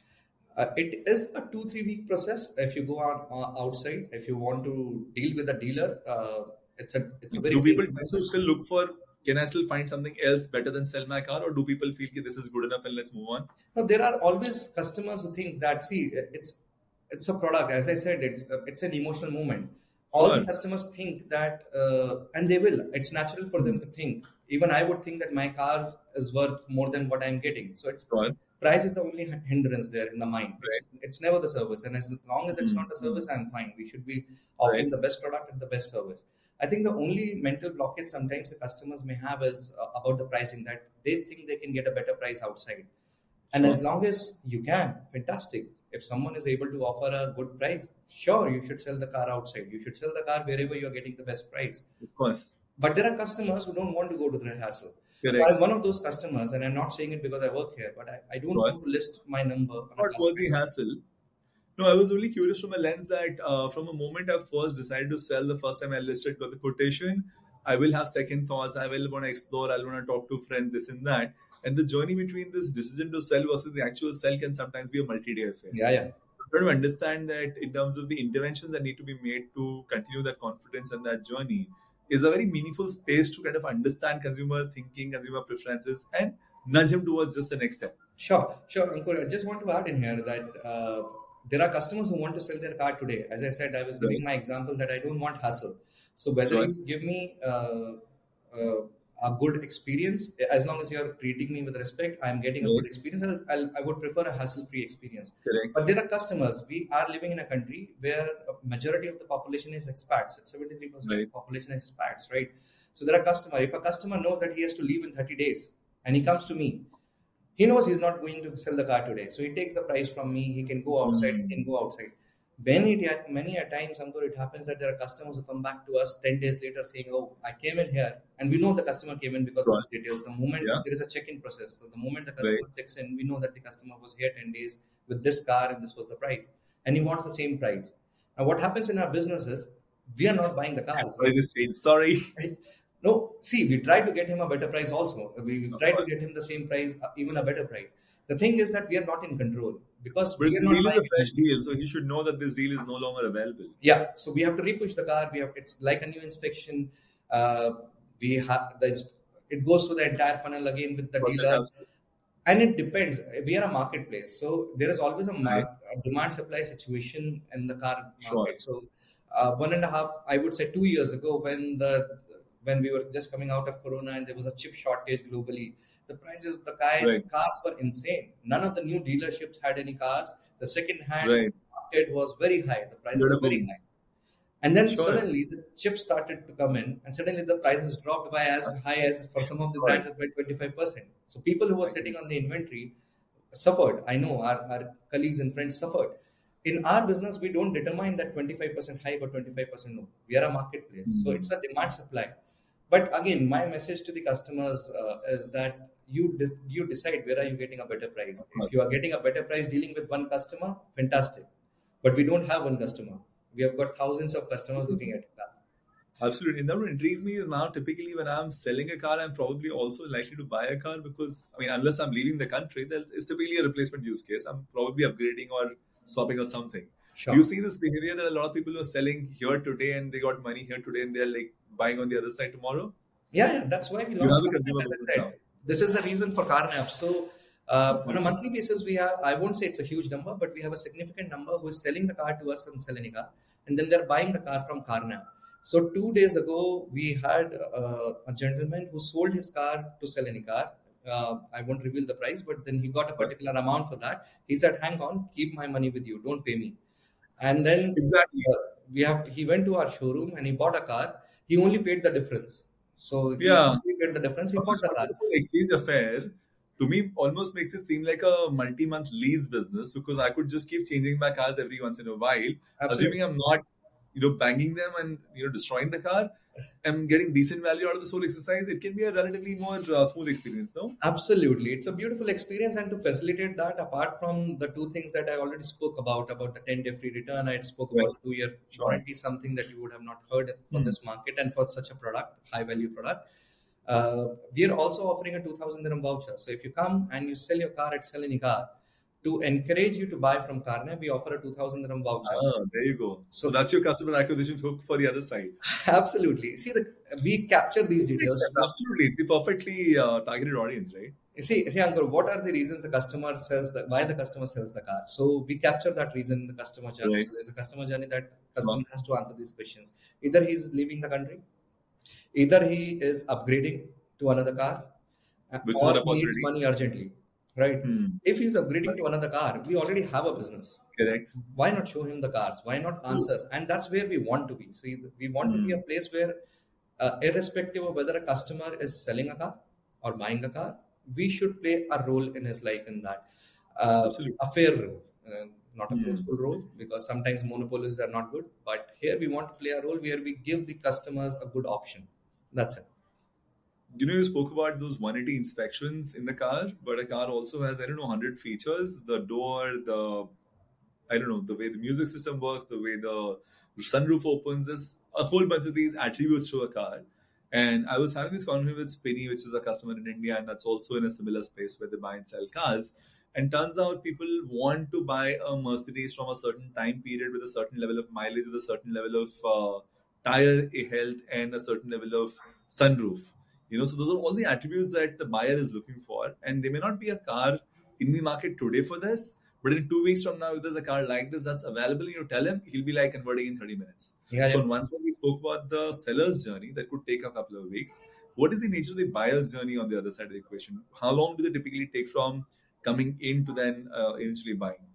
Uh, it is a two three week process. If you go on uh, outside, if you want to deal with a dealer, uh, it's a it's a very do people big also process. still look for? Can I still find something else better than sell my car, or do people feel that this is good enough and let's move on? Now, there are always customers who think that, see, it's it's a product. As I said, it's it's an emotional moment. All Sure. the customers think that, uh, and they will. It's natural for them to think. Even I would think that my car is worth more than what I'm getting. So it's Sure. price is the only hin- hindrance there in the mind. It's, Right. it's never the service, and as long as it's Mm. not the service, I'm fine. We should be offering Right. the best product at the best service. I think the only mental blockage sometimes the customers may have is uh, about the pricing, that they think they can get a better price outside. And Sure. as long as you can, fantastic. If someone is able to offer a good price, sure, you should sell the car outside. You should sell the car wherever you're getting the best price. Of course. But there are customers who don't want to go to the hassle. Correct. I'm one of those customers, and I'm not saying it because I work here, but I, I don't Sure. want to list my number on a Not customer. worth the hassle. No, I was only curious from a lens that uh, from a moment I first decided to sell, the first time I listed, got the quotation, I will have second thoughts. I will want to explore. I will want to talk to friends, this and that. And the journey between this decision to sell versus the actual sell can sometimes be a multi-day affair. Yeah, yeah. Try to understand that in terms of the interventions that need to be made to continue that confidence and that journey is a very meaningful space to kind of understand consumer thinking, consumer preferences, and nudge him towards just the next step. Sure, sure, Ankur. I just want to add in here that uh, there are customers who want to sell their car today. As I said, I was giving my example that I don't want hassle. So whether Sure. you give me uh, uh, a good experience, as long as you are treating me with respect, I'm getting a Right. good experience. I'll, I'll, I would prefer a hassle-free experience. Correct. But there are customers. We are living in a country where a majority of the population is expats. It's seventy-three percent of Right. the population is expats, right? So there are customers. If a customer knows that he has to leave in thirty days and he comes to me, he knows he's not going to sell the car today. So he takes the price from me. He can go outside. Mm. He can go outside. Many, many a times, Ankur, it happens that there are customers who come back to us ten days later saying, oh, I came in here. And we know the customer came in because Right. of the details. The moment Yeah. there is a check-in process, so the moment the customer Right. checks in, we know that the customer was here ten days with this car and this was the price. And he wants the same price. Now, what happens in our business is we are not buying the car. Sorry, this change. Sorry. No, see, we try to get him a better price also. We we Of try to course. get him the same price, uh, even a better price. The thing is that we are not in control because But we are the not deal is buying. a fresh deal, so he should know that this deal is no longer available. Yeah, so we have to repush the car. We have it's like a new inspection. Uh, we have the ins- it goes through the entire funnel again with the Of course, it dealer, has to. and it depends. We are a marketplace, so there is always a, Right. mar- a demand supply situation in the car Sure. market. So uh, one and a half, I would say, two years ago, when the when we were just coming out of Corona and there was a chip shortage globally, the prices of the car, Right. cars were insane. None of the new dealerships had any cars. The second-hand Right. market was very high. The prices You're were a very boom. high. And then Sure. suddenly the chips started to come in, and suddenly the prices dropped by as high as for some of the brands by twenty-five percent. So people who were sitting on the inventory suffered. I know our, our colleagues and friends suffered. In our business, we don't determine that twenty-five percent high or twenty-five percent low. We are a marketplace. So Mhm. it's a demand supply. But again, my message to the customers uh, is that you de- you decide where are you getting a better price. Of If course. you are getting a better price dealing with one customer, fantastic. But we don't have one customer. We have got thousands of customers looking at that. Absolutely. And that what intrigues me is now typically when I'm selling a car, I'm probably also likely to buy a car because, I mean, unless I'm leaving the country, there is typically a replacement use case. I'm probably upgrading or swapping or something. Sure. Do you see this behavior that a lot of people who are selling here today and they got money here today and they're like buying on the other side tomorrow? Yeah, yeah, that's why we You launched have a Carnap, consumer as I business said. now. This is the reason for Carnap. So uh, on a Absolutely. monthly basis, we have, I won't say it's a huge number, but we have a significant number who is selling the car to us on Selenika, and then they're buying the car from Carnap. So two days ago, we had uh, a gentleman who sold his car to Selenika, Uh, I won't reveal the price, but then he got a Of course. particular amount for that. He said, "Hang on, keep my money with you. Don't pay me." And then Exactly. uh, we have he went to our showroom and he bought a car. He only paid the difference. So he Yeah. only paid the difference. He Of bought course, the what car. this whole exchange affair to me almost makes it seem like a multi-month lease business, because I could just keep changing my cars every once in a while, Absolutely. assuming I'm not, you know, banging them and, you know, destroying the car. I'm getting decent value out of this whole exercise. It can be a relatively more uh, smooth experience, no? Absolutely. It's a beautiful experience. And to facilitate that, apart from the two things that I already spoke about, about the ten day free return, I spoke Right. about the two year warranty, something that you would have not heard for Hmm. this market and for such a product, high value product. Uh, we are also offering a two thousand dirham voucher. So if you come and you sell your car at Sell Any Car, to encourage you to buy from Carne, we offer a two thousand dirham voucher. Ah, there you go. So So that's your customer acquisition hook for the other side. absolutely. See, the, we capture these details. Absolutely. It's a perfectly uh, targeted audience, right? See, see, Ankur, what are the reasons the customer sells the why the customer sells the car? So we capture that reason in the customer journey. Right. So there's a customer journey that customer has to answer these questions. Either he's leaving the country, either he is upgrading to another car, uh, Which is or an he needs opportunity. money urgently. Right? Hmm. If he's upgrading to another car, we already have a business. Correct. Why not show him the cars? Why not answer? And that's where we want to be. See, we want to be a place where, uh, irrespective of whether a customer is selling a car or buying a car, we should play a role in his life in that. Uh, Absolutely. a fair role, uh, not a Hmm. forceful role, because sometimes monopolies are not good. But here we want to play a role where we give the customers a good option. That's it. You know, you spoke about those one eighty inspections in the car, but a car also has, I don't know, one hundred features. The door, the, I don't know, the way the music system works, the way the sunroof opens. There's a whole bunch of these attributes to a car. And I was having this conversation with Spinny, which is a customer in India, and that's also in a similar space where they buy and sell cars. And turns out people want to buy a Mercedes from a certain time period with a certain level of mileage, with a certain level of uh, tire health, and a certain level of sunroof. You know, so those are all the attributes that the buyer is looking for, and there may not be a car in the market today for this, but in two weeks from now, if there's a car like this that's available, you tell him, he'll be like converting in thirty minutes. Yeah, So yeah. on one side, we spoke about the seller's journey that could take a couple of weeks. What is the nature of the buyer's journey on the other side of the equation? How long do they typically take from coming in to then uh, eventually buying?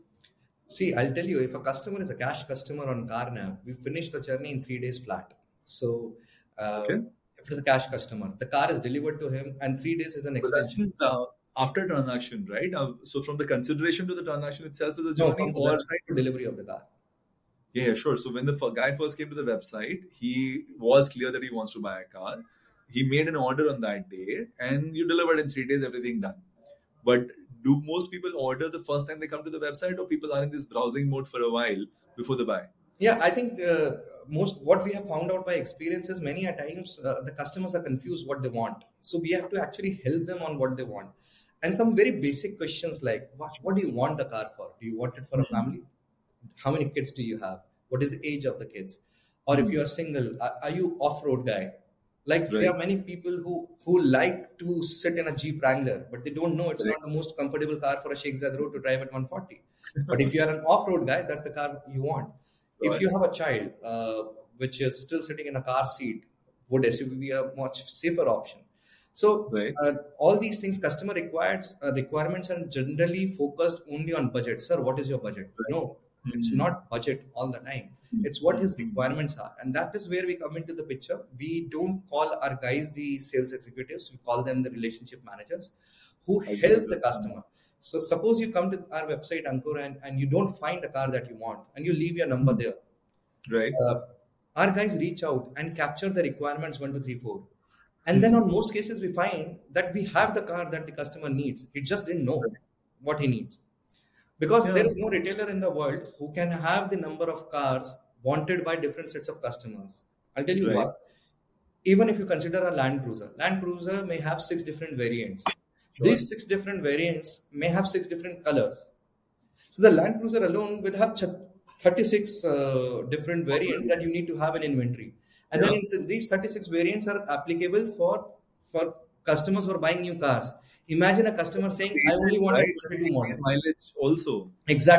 See, I'll tell you, if a customer is a cash customer on Carnav, we finish the journey in three days flat. So, uh, Okay. if it is a cash customer, the car is delivered to him, and three days is an But that extension. means uh, after transaction, right? Uh, so from the consideration to the transaction itself is a No, journey, from the or website to delivery of the car. yeah, yeah, sure. So when the f- guy first came to the website, he was clear that he wants to buy a car. He made an order on that day, and you delivered in three days, everything done. But do most people order the first time they come to the website, or people are in this browsing mode for a while before they buy? Yeah, I think uh, most what we have found out by experience is many a times uh, the customers are confused what they want. So we have to actually help them on what they want. And some very basic questions like, what, what do you want the car for? Do you want it for a family? How many kids do you have? What is the age of the kids? Or if you are single, are, are you off-road guy? Like Right. there are many people who who like to sit in a Jeep Wrangler, but they don't know it's Right. not the most comfortable car for a Sheikh Zayed Road to drive at one forty. But if you are an off-road guy, that's the car you want. If you have a child uh, which is still sitting in a car seat, would S U V be a much safer option? So Right. uh, all these things, customer requires uh, requirements are generally focused only on budget. Sir, what is your budget? No, it's Mhm. not budget all the time. It's what his requirements are, and that is where we come into the picture. We don't call our guys the sales executives; we call them the relationship managers, who help the customer. So suppose you come to our website, Ankur, and, and you don't find the car that you want, and you leave your number there. Right. Uh, our guys reach out and capture the requirements one, two, three, four. And then on most cases, we find that we have the car that the customer needs. He just didn't know what he needs. Because Yeah. there is no retailer in the world who can have the number of cars wanted by different sets of customers. I'll tell you Right. what. Even if you consider a Land Cruiser, Land Cruiser may have six different variants. Sure. These six different variants may have six different colors. So the Land Cruiser alone will have ch- thirty-six uh, different variants that you need to have in inventory. And Yeah. then th- these thirty-six variants are applicable for, for customers who are buying new cars. Imagine a customer saying, I only want a Right. twenty-two model. Mileage also. Exactly.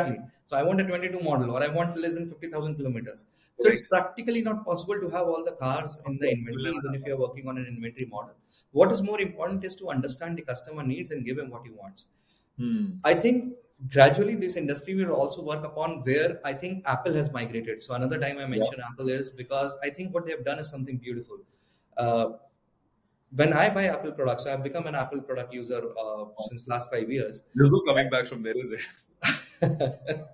So I want a twenty-two model, or I want less than fifty thousand kilometers. So Right. it's practically not possible to have all the cars in Of the course, you will inventory, never even have if that. you're working on an inventory model. What is more important is to understand the customer needs and give him what he wants. Hmm. I think gradually this industry will also work upon where I think Apple has migrated. So another time I Yeah. mention Apple is because I think what they have done is something beautiful. Uh, when I buy Apple products, so I've become an Apple product user uh, since last five years. There's no coming back from there, is it?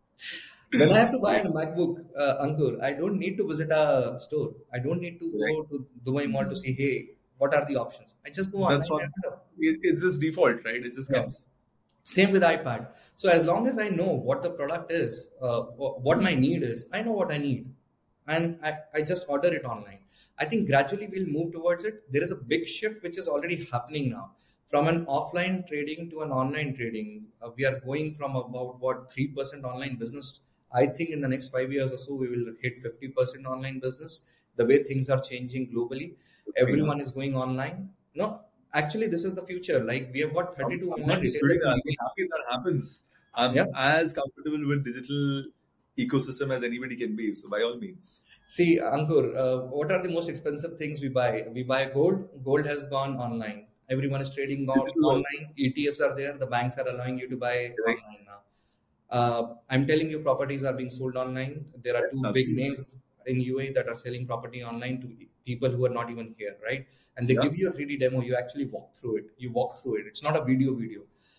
When I have to buy a MacBook, uh, Ankur, I don't need to visit a store. I don't need to Right. go to Dubai Mall to Hmm. see, hey, what are the options? I just go That's online what and order. it, it's just default, right? It just Yeah. comes. Same with iPad. So as long as I know what the product is, uh, wh- what my need is, I know what I need, and I, I just order it online. I think gradually we'll move towards it. There is a big shift which is already happening now, from an offline trading to an online trading. Uh, we are going from about what three percent online business. I think in the next five years or so we will hit fifty percent online business. The way things are changing globally, You know, everyone is going online. No, actually, this is the future. Like we have got I'm, thirty-two I'm online not disputing retailers in that. I'll be U A E. happy if that happens. Yeah. I'm as comfortable with digital ecosystem as anybody can be. So by all means. See, Ankur, uh, what are the most expensive things we buy? We buy gold. Gold has gone online. Everyone is trading gold Digital also. online. E T Fs are there. The banks are allowing you to buy Correct. online now. Uh, I'm telling you, properties are being sold online. There are Yes, two big absolutely. names in U A E that are selling property online to people who are not even here, right? And they Yeah. give you a three D demo. You actually walk through it. You walk through it. It's not a video video.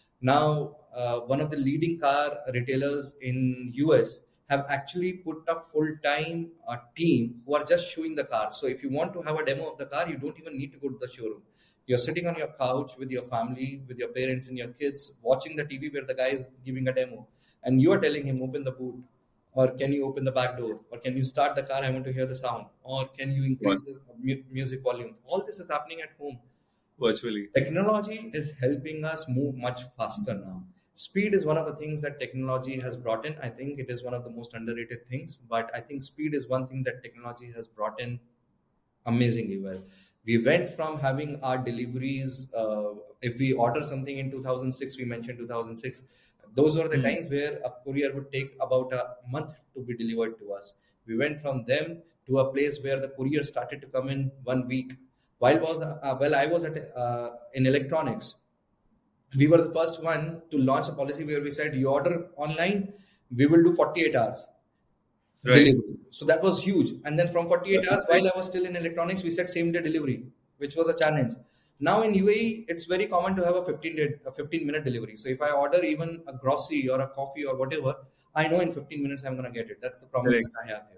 Now, uh, one of the leading car retailers in U S have actually put a full-time uh, team who are just showing the car. So if you want to have a demo of the car, you don't even need to go to the showroom. You're sitting on your couch with your family, with your parents and your kids, watching the T V where the guy is giving a demo, and you are telling him, open the boot, or can you open the back door, or can you start the car? I want to hear the sound, or can you What? increase the mu- music volume? All this is happening at home. Virtually. Technology is helping us move much faster now. Speed is one of the things that technology has brought in. I think it is one of the most underrated things, but I think speed is one thing that technology has brought in amazingly well. We went from having our deliveries, uh, if we order something in two thousand six, we mentioned two thousand six, those were the Hmm. times where a courier would take about a month to be delivered to us. We went from them to a place where the courier started to come in one week. While was uh, well, I was at uh, in electronics. We were the first one to launch a policy where we said, you order online, we will do forty-eight hours Right. delivery. So that was huge. And then from forty-eight That is hours, great. while I was still in electronics, we said same day delivery, which was a challenge. Now in U A E, it's very common to have a fifteen day, a fifteen minute delivery. So if I order even a grocery or a coffee or whatever, I know in fifteen minutes I'm going to get it. That's the promise Correct. that I have here.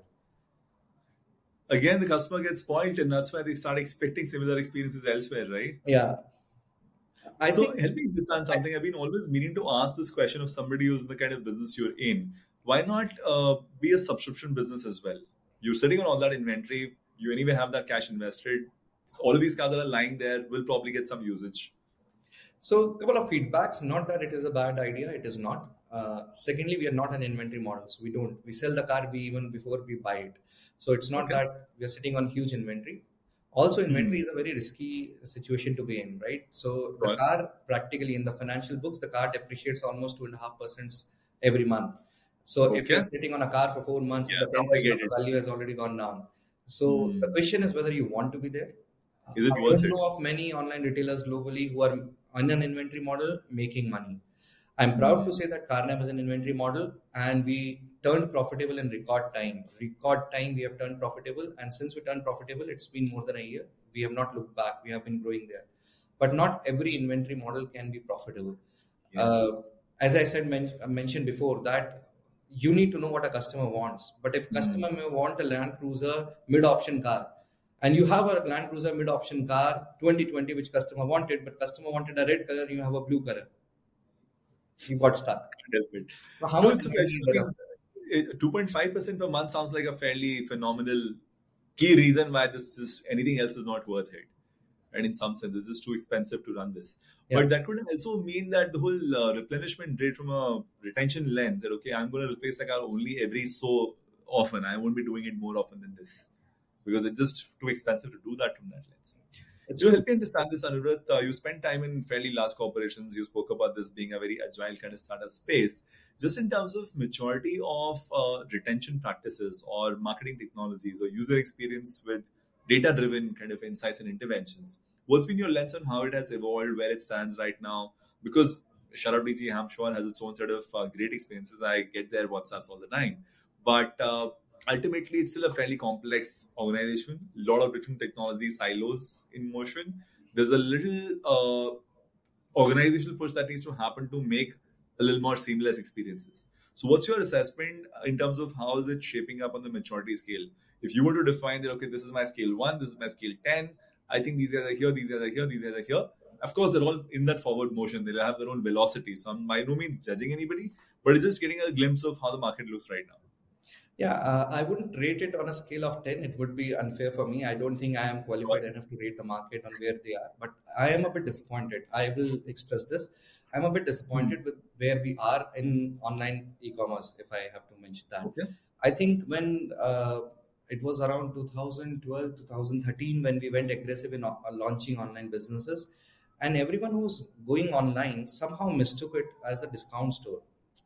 Again, the customer gets spoiled, and that's why they start expecting similar experiences elsewhere, right? Yeah. I So think help me understand something. I've been always meaning to ask this question of somebody who's in the kind of business you're in. Why not uh, be a subscription business as well? You're sitting on all that inventory. You anyway have that cash invested. So all of these cars that are lying there will probably get some usage. so. A couple of feedbacks. Not that it is a bad idea. It is not. Uh, secondly, we are not an inventory model, so we don't. We sell the car we even before we buy it. So it's not Okay. that we are sitting on huge inventory. Also, inventory Hmm. is a very risky situation to be in, right? So the Right. car practically in the financial books, the car depreciates almost two and a half percent every month. So if Okay. you're sitting on a car for four months, Yeah, the ten now I percent of get the it. value has already gone down. So the Hmm. question is whether you want to be there. Is it I worth don't it? know of many online retailers globally who are on an inventory model making money. I'm proud Hmm. to say that Carnam is an inventory model, and we turned profitable in record time. Record time, we have turned profitable, and since we turned profitable, it's been more than a year. We have not looked back. We have been growing there. But not every inventory model can be profitable. Yeah. Uh, as I said, men- I mentioned before, that you need to know what a customer wants. But if Hmm. customer may want a Land Cruiser mid-option car, and you have a Land Cruiser mid-option car twenty twenty, which customer wanted, but customer wanted a red color, you have a blue color, you got stuck. Can't help it. So how No, much it's a inventory question. I there mean, are? uh, two point five percent per month sounds like a fairly phenomenal key reason why this is anything else is not worth it. And in some sense, it's just too expensive to run this. Yeah. But that could also mean that the whole uh, replenishment rate from a retention lens, that okay, I'm going to replace the car only every so often. I won't be doing it more often than this because it's just too expensive to do that from that lens. It's To true. help me understand this, Anuruddh, uh, you spent time in fairly large corporations. You spoke about this being a very agile kind of startup space. just in terms of maturity of uh, retention practices or marketing technologies or user experience with data-driven kind of insights and interventions. What's been your lens on how it has evolved, where it stands right now? Because Sharab D G, I'm sure, has its own set of uh, great experiences. I get their WhatsApps all the time. But uh, ultimately, it's still a fairly complex organization, a lot of different technology silos in motion. There's a little uh, organizational push that needs to happen to make a little more seamless experiences. So what's your assessment in terms of how is it shaping up on the maturity scale? If you were to define that, okay, this is my scale one, this is my scale ten, I think these guys are here, these guys are here, these guys are here. Of course, they're all in that forward motion. They'll have their own velocity. So I'm by no means judging anybody, but it's just getting a glimpse of how the market looks right now. Yeah, uh, I wouldn't rate it on a scale of ten. It would be unfair for me. I don't think I am qualified enough to rate the market on where they are. But I am a bit disappointed. I will express this. I'm a bit disappointed with where we are in online e-commerce, if I have to mention that. Okay. I think when uh, it was around two thousand twelve, two thousand thirteen, when we went aggressive in uh, launching online businesses, and everyone who was going online somehow mistook it as a discount store.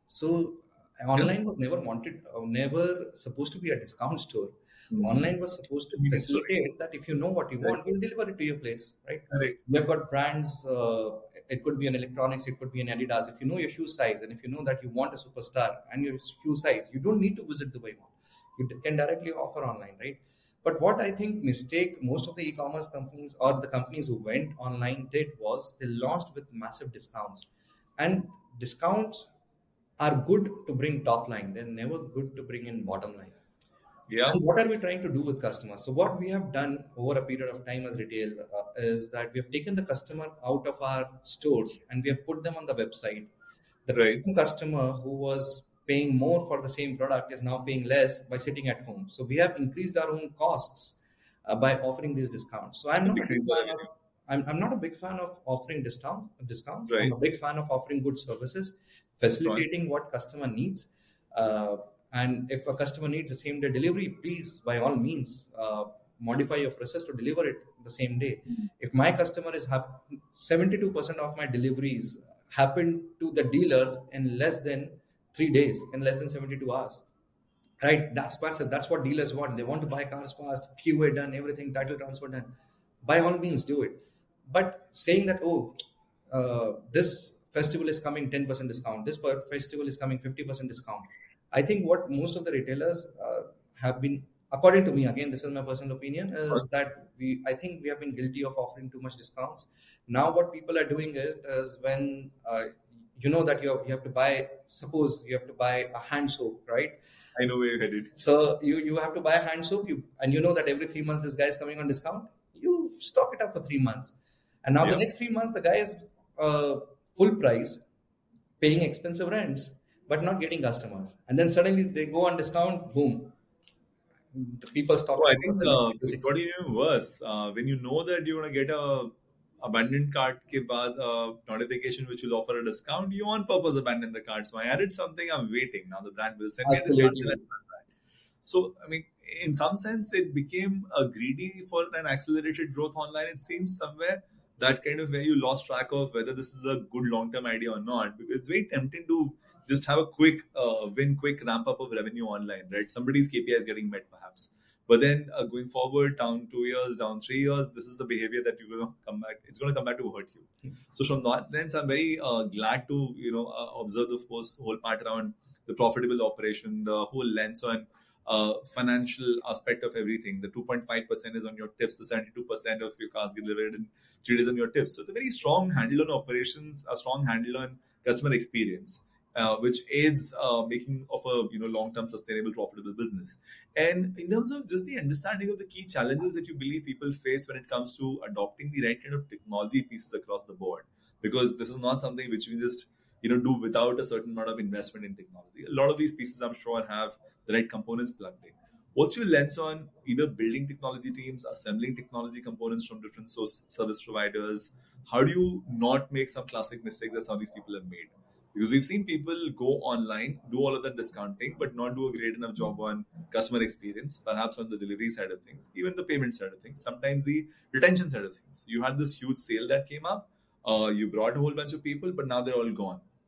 So online was never wanted, uh, never supposed to be a discount store. Mhm. Online was supposed to Convenience store. facilitate that if you know what you want, we'll deliver it to your place, right? Correct. We have got brands, uh, it could be an electronics, it could be an Adidas. If you know your shoe size and if you know that you want a superstar and your shoe size, you don't need to visit Dubai Mall. You d- can directly offer online, right? But what I think mistake most of the e-commerce companies or the companies who went online did was they launched with massive discounts. And discounts are good to bring top line. They're never good to bring in bottom line. Yeah. And what are we trying to do with customers? So what we have done over a period of time as retail uh, is that we have taken the customer out of our stores and we have put them on the website. The Right. same customer who was paying more for the same product is now paying less by sitting at home. So we have increased our own costs uh, by offering these discounts. So I'm not a big Decrease the fan of revenue. I'm, I'm not a big fan of offering discount, discounts. Right. I'm a big fan of offering good services, facilitating what customer needs. Uh, and if a customer needs the same day delivery, please, by all means, uh, modify your process to deliver it the same day. If my customer is hap- seventy-two percent of my deliveries happen to the dealers in less than three days, in less than seventy-two hours. Right? That's passive. That's what dealers want. They want to buy cars fast, Q A done, everything, title transfer done. By all means, do it. But saying that, oh, uh, this festival is coming ten percent discount, this per- festival is coming fifty percent discount. I think what most of the retailers uh, have been, according to me, again, this is my personal opinion, is that we, I think we have been guilty of offering too much discounts. Now, what people are doing is, is when uh, you know that you have, you have to buy, suppose you have to buy a hand soap, right? I know where you're headed. So you, you have to buy a hand soap, you, and you know that every three months this guy is coming on discount. You stock it up for three months. And now Yeah. the next three months, the guy is uh, full price, paying expensive rents, but not getting customers. And then suddenly they go on discount, boom. The people stop. Oh, I talking think about the uh, next- it's what even worse. Uh, when you know that you're gonna get a abandoned cart ke baad, uh, notification which will offer a discount, you on purpose abandon the cart. So I added something. I'm waiting. Now the brand will send me a discount. Absolutely. and I'll buy that. So I mean, in some sense, it became a greedy for an accelerated growth online. It seems somewhere that kind of where you lost track of whether this is a good long-term idea or not. Because it's very tempting to just have a quick uh, win, quick ramp up of revenue online, right? Somebody's K P I is getting met, perhaps. But then uh, going forward, down two years, down three years, this is the behavior that you're going to come back. It's going to come back to hurt you. So from that lens, I'm very uh, glad to you know uh, observe the whole, whole part around the profitable operation, the whole lens on uh, financial aspect of everything. The two point five percent is on your tips. The seventy-two percent of your cars get delivered in three days on your tips. So it's a very strong handle on operations, a strong handle on customer experience. Uh, which aids uh, making of a you know long-term sustainable profitable business. And in terms of just the understanding of the key challenges that you believe people face when it comes to adopting the right kind of technology pieces across the board, because this is not something which we just you know do without a certain amount of investment in technology. A lot of these pieces, I'm sure, have the right components plugged in. What's your lens on either building technology teams, assembling technology components from different source service providers? How do you not make some classic mistakes that some of these people have made? Because we've seen people go online, do all of that discounting, but not do a great enough job on customer experience, perhaps on the delivery side of things, even the payment side of things, sometimes the retention side of things. You had this huge sale that came up, uh, you brought a whole bunch of people, but now they're all gone.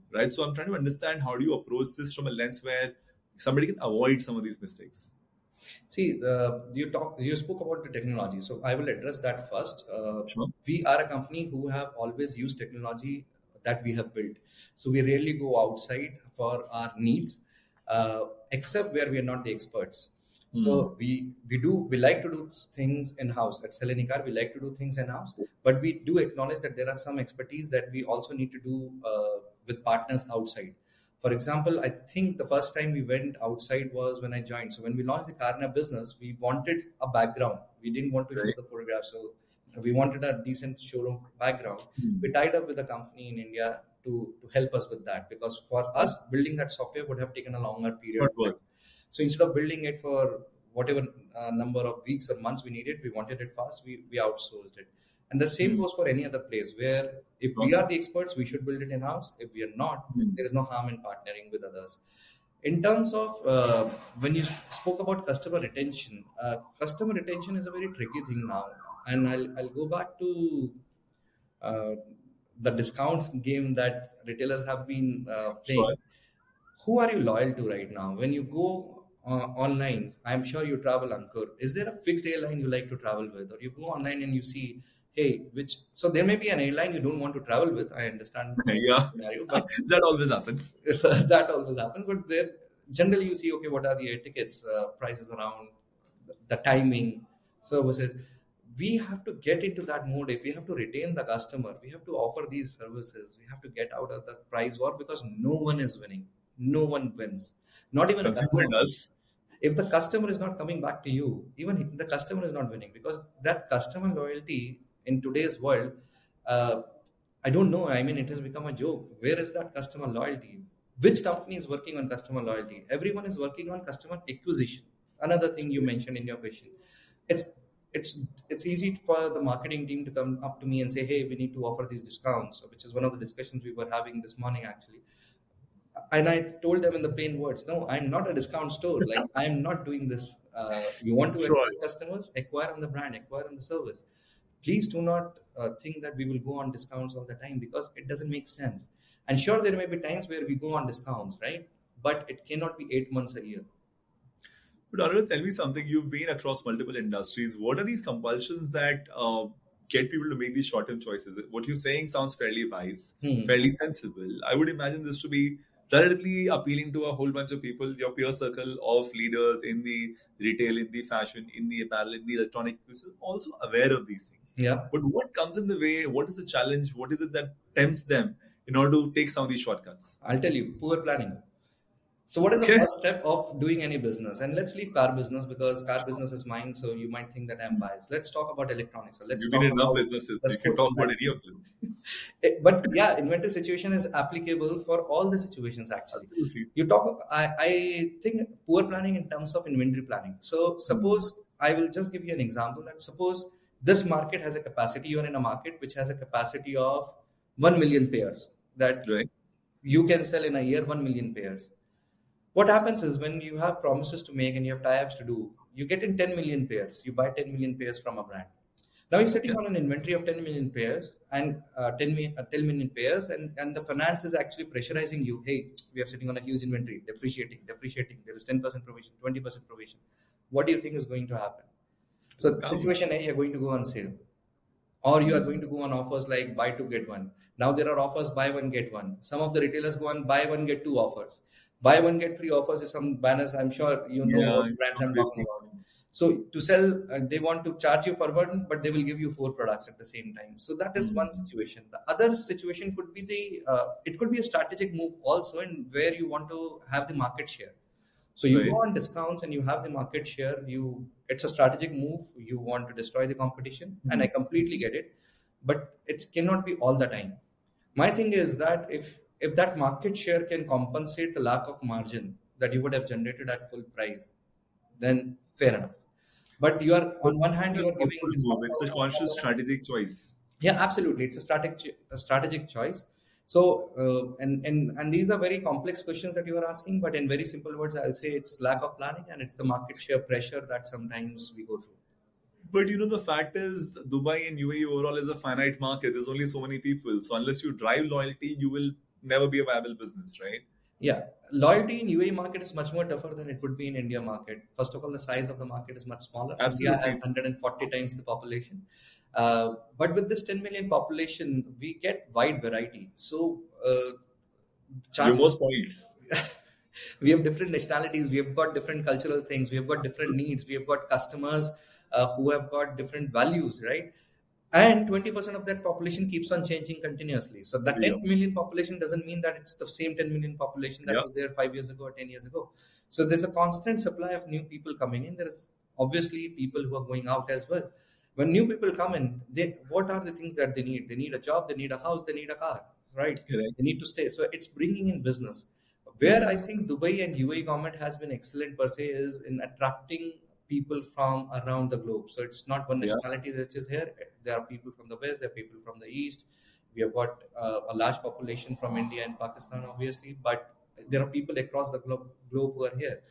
right? So I'm trying to understand, how do you approach this from a lens where somebody can avoid some of these mistakes? See, uh, you talk, you spoke about the technology, so I will address that first. Uh, Sure. we are a company who have always used technology that we have built, so we rarely go outside for our needs, uh, except where we are not the experts. So we we do we like to do things in house at Selenicar. We like to do things in house, but we do acknowledge that there are some expertise that we also need to do uh, with partners outside. For example, I think the first time we went outside was when I joined. So when we launched the Karna business, we wanted a background. We didn't want to show Right. the photographs. So we wanted a decent showroom background. We tied up with a company in India to, to help us with that, because for us, building that software would have taken a longer It's period. not worth. So instead of building it for whatever uh, number of weeks or months we needed, we wanted it fast, we, we outsourced it. And the same Hmm. goes for any other place where if we are the experts, we should build it in house. If we are not, Hmm. there is no harm in partnering with others. In terms of uh, when you spoke about customer retention, uh, customer retention is a very tricky thing now. And I'll, I'll go back to uh, the discounts game that retailers have been uh, playing. Sure. Who are you loyal to right now? When you go uh, online, I'm sure you travel, Ankur. Is there a fixed airline you like to travel with? Or you go online and you see, hey, which. So there may be an airline you don't want to travel with. I understand the Yeah. scenario, but That always happens. that always happens. But there, generally, you see, okay, what are the air tickets, uh, prices around, the, the timing, services. We have to get into that mode. If we have to retain the customer, we have to offer these services. We have to get out of the price war, because no one is winning. No one wins. Not even a Consumer customer. does. If the customer is not coming back to you, even the customer is not winning, because that customer loyalty in today's world, uh, I don't know. I mean, it has become a joke. Where is that customer loyalty? Which company is working on customer loyalty? Everyone is working on customer acquisition. Another thing you mentioned in your question. It's it's it's easy for the marketing team to come up to me and say, hey, we need to offer these discounts, which is one of the discussions we were having this morning actually. And I told them in the plain words, no, I'm not a discount store. Like, I'm not doing this. Uh, you want to Sure. acquire customers, acquire on the brand, acquire on the service. Please do not uh, think that we will go on discounts all the time, because it doesn't make sense. And sure, there may be times where we go on discounts, right? But it cannot be eight months a year. But Arun, tell me something. You've been across multiple industries. What are these compulsions that uh, get people to make these short-term choices? What you're saying sounds fairly wise, Hmm. fairly sensible. I would imagine this to be relatively appealing to a whole bunch of people, your peer circle of leaders in the retail, in the fashion, in the apparel, in the electronics, who are also aware of these things. Yeah. But what comes in the way? What is the challenge? What is it that tempts them in order to take some of these shortcuts? I'll tell you, poor planning. So what is the Okay. first step of doing any business? And let's leave car business, because car business is mine. So you might think that I'm biased. Let's talk about electronics. So let's You've talk been in enough about businesses, the so you can sports talk about industry. any of them. Eh, But yeah, inventory situation is applicable for all the situations actually. Absolutely. You talk, I, I think poor planning in terms of inventory planning. So suppose, I will just give you an example that suppose this market has a capacity, you're in a market which has a capacity of one million pairs, that Right. you can sell in a year one million pairs. What happens is when you have promises to make and you have tie-ups to do, you get in ten million pairs. You buy ten million pairs from a brand. Now you're sitting Yeah. on an inventory of ten million pairs and uh, ten, mi- uh, ten million pairs, and, and the finance is actually pressurizing you. Hey, we are sitting on a huge inventory, depreciating, depreciating. There is ten percent provision, twenty percent provision. What do you think is going to happen? So, Scam. situation A, you're going to go on sale, or you are going to go on offers like buy two, get one. Now there are offers buy one, get one. Some of the retailers go on buy one, get two offers. Buy one, get three offers is some banners. I'm sure you know Yeah, what brands I'm obviously. talking about. So to sell, uh, they want to charge you for one, but they will give you four products at the same time. So that is Mhm. one situation. The other situation could be the, uh, it could be a strategic move also, in where you want to have the market share. So you Right. go on discounts and you have the market share. You, it's a strategic move. You want to destroy the competition, and I completely get it, but it cannot be all the time. My thing is that if if that market share can compensate the lack of margin that you would have generated at full price, then fair enough. But you are, on one hand, you are giving Thoughtful discount move. It's a out, on conscious the other hand- strategic choice. yeah, absolutely. It's a strategic a strategic choice. So, uh, and and and these are very complex questions that you are asking. But in very simple words, I'll say it's lack of planning and it's the market share pressure that sometimes we go through. But you know, the fact is, Dubai and U A E overall is a finite market. There's only so many people. So unless you drive loyalty, you will never be a viable business, right? Yeah, loyalty in U A E market is much more tougher than it would be in India market. First of all, the size of the market is much smaller. India Absolutely. has It's, one hundred forty times the population. Uh, but with this ten million population, we get wide variety. So uh, you're more chances spoiled. we have different nationalities, we have got different cultural things, we have got different needs, we have got customers uh, who have got different values, right? And twenty percent of that population keeps on changing continuously. So that Yeah. ten million population doesn't mean that it's the same ten million population that Yeah. was there five years ago or ten years ago. So there's a constant supply of new people coming in. There is obviously people who are going out as well. When new people come in, they what are the things that they need? They need a job, they need a house, they need a car, right? Correct. They need to stay. So it's bringing in business. Where I think Dubai and U A E government has been excellent per se is in attracting people from around the globe. So it's not one Yeah. nationality which is here. There are people from the west, there are people from the east. We have got uh, a large population from India and Pakistan, obviously, but there are people across the globe, globe who are here.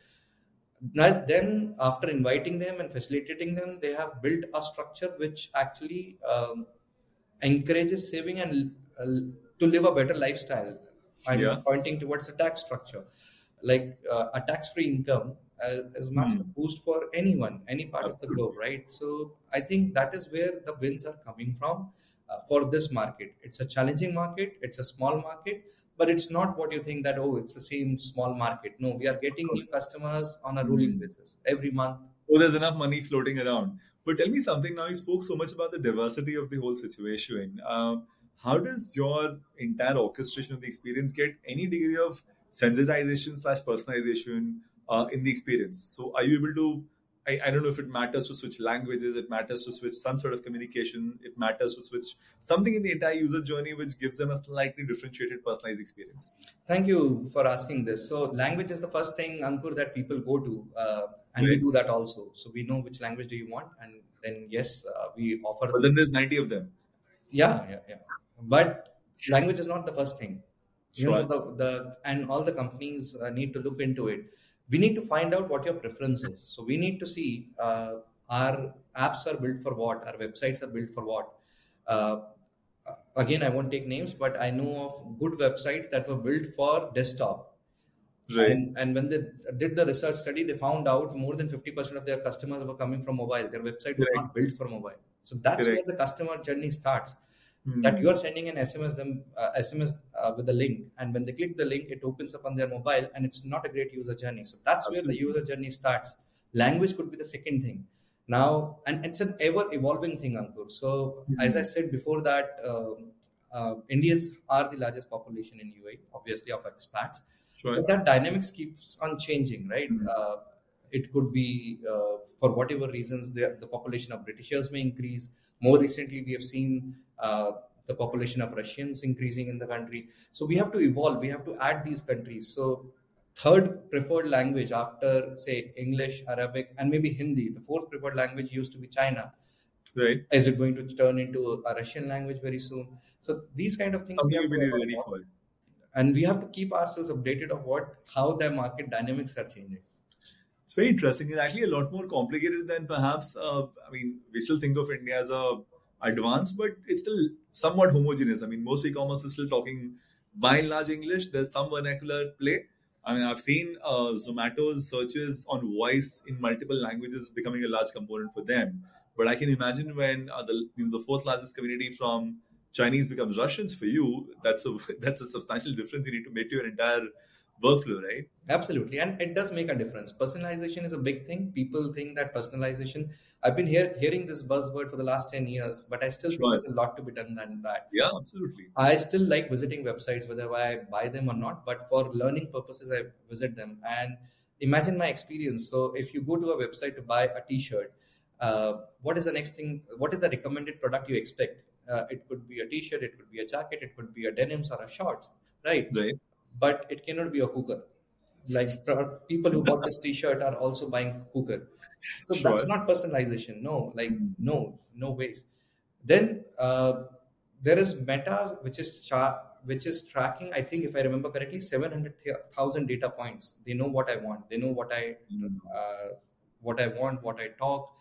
Now, then, after inviting them and facilitating them, they have built a structure which actually um, encourages saving and uh, to live a better lifestyle. I'm Yeah. pointing towards a tax structure, like uh, a tax-free income uh, is massive Hmm. boost for anyone, any part of Absolutely. the globe, right? So I think that is where the wins are coming from uh, for this market. It's a challenging market, it's a small market, but it's not what you think that, oh, it's the same small market. No, we are getting new course. customers on a rolling Hmm. basis every month. Oh, there's enough money floating around. But tell me something now. You spoke so much about the diversity of the whole situation. Um, how does your entire orchestration of the experience get any degree of sensitization slash personalization uh, in the experience? So, are you able to? I, I don't know if it matters to switch languages, it matters to switch some sort of communication, it matters to switch something in the entire user journey which gives them a slightly differentiated, personalized experience. Thank you for asking this. So, language is the first thing, Ankur, that people go to, uh, and we Right. do that also. So, we know which language do you want, and then yes, uh, we offer. But then there's ninety of them. Yeah, yeah, yeah. But language is not the first thing. You know, Sure. the the and all the companies uh, need to look into it. We need to find out what your preference is. So we need to see uh, our apps are built for what, our websites are built for what. Uh, again, I won't take names, but I know of good websites that were built for desktop. Right. And, and when they did the research study, they found out more than fifty percent of their customers were coming from mobile. Their website was Correct. not built for mobile. So that's Correct. where the customer journey starts. Hmm. That you are sending an S M S them uh, S M S uh, with a link, and when they click the link, it opens up on their mobile, and it's not a great user journey. So that's Absolutely. where the user journey starts. Language could be the second thing. Now, and it's an ever evolving thing, Ankur. So Hmm. as I said before that, um uh, Indians are the largest population in U A E, obviously of expats. Sure. But that dynamics keeps on changing, right? Mhm. Uh, it could be uh, for whatever reasons the, the population of Britishers may increase. More recently, we have seen uh, the population of Russians increasing in the country. So we have to evolve. We have to add these countries. So third preferred language after, say, English, Arabic, and maybe Hindi. The fourth preferred language used to be China. Right. Is it going to turn into a Russian language very soon? So these kind of things we Something have you'll to be evolve ready on. for. And we have to keep ourselves updated of what how the market dynamics are changing. It's very interesting. It's actually a lot more complicated than perhaps. Uh, I mean, we still think of India as a advanced, but it's still somewhat homogeneous. I mean, most e-commerce is still talking by and large English. There's some vernacular play. I mean, I've seen uh, Zomato's searches on voice in multiple languages becoming a large component for them. But I can imagine when uh, the you know, the fourth largest community from Chinese becomes Russians for you, that's a that's a substantial difference you need to make to your entire workflow, right? Absolutely, and it does make a difference. Personalization is a big thing. People think that personalization. I've been here hearing this buzzword for the last ten years, but I still think Sure. there's a lot to be done than that. Yeah, absolutely. I still like visiting websites, whether I buy them or not, but for learning purposes, I visit them. And imagine my experience. So, if you go to a website to buy a t shirt, uh, what is the next thing? What is the recommended product you expect? Uh, it could be a t shirt, it could be a jacket, it could be a denims or a shorts, right? Right. But it cannot be a cooker. Like pro- people who bought this t shirt are also buying cooker. So, Sure. that's not personalization. No, like, Mm. no, no ways. Then, uh, there is Meta, which is cha- which is tracking. I think, if I remember correctly, seven hundred thousand data points. They know what I want. They know what I Mm. uh, what I want, what I talk.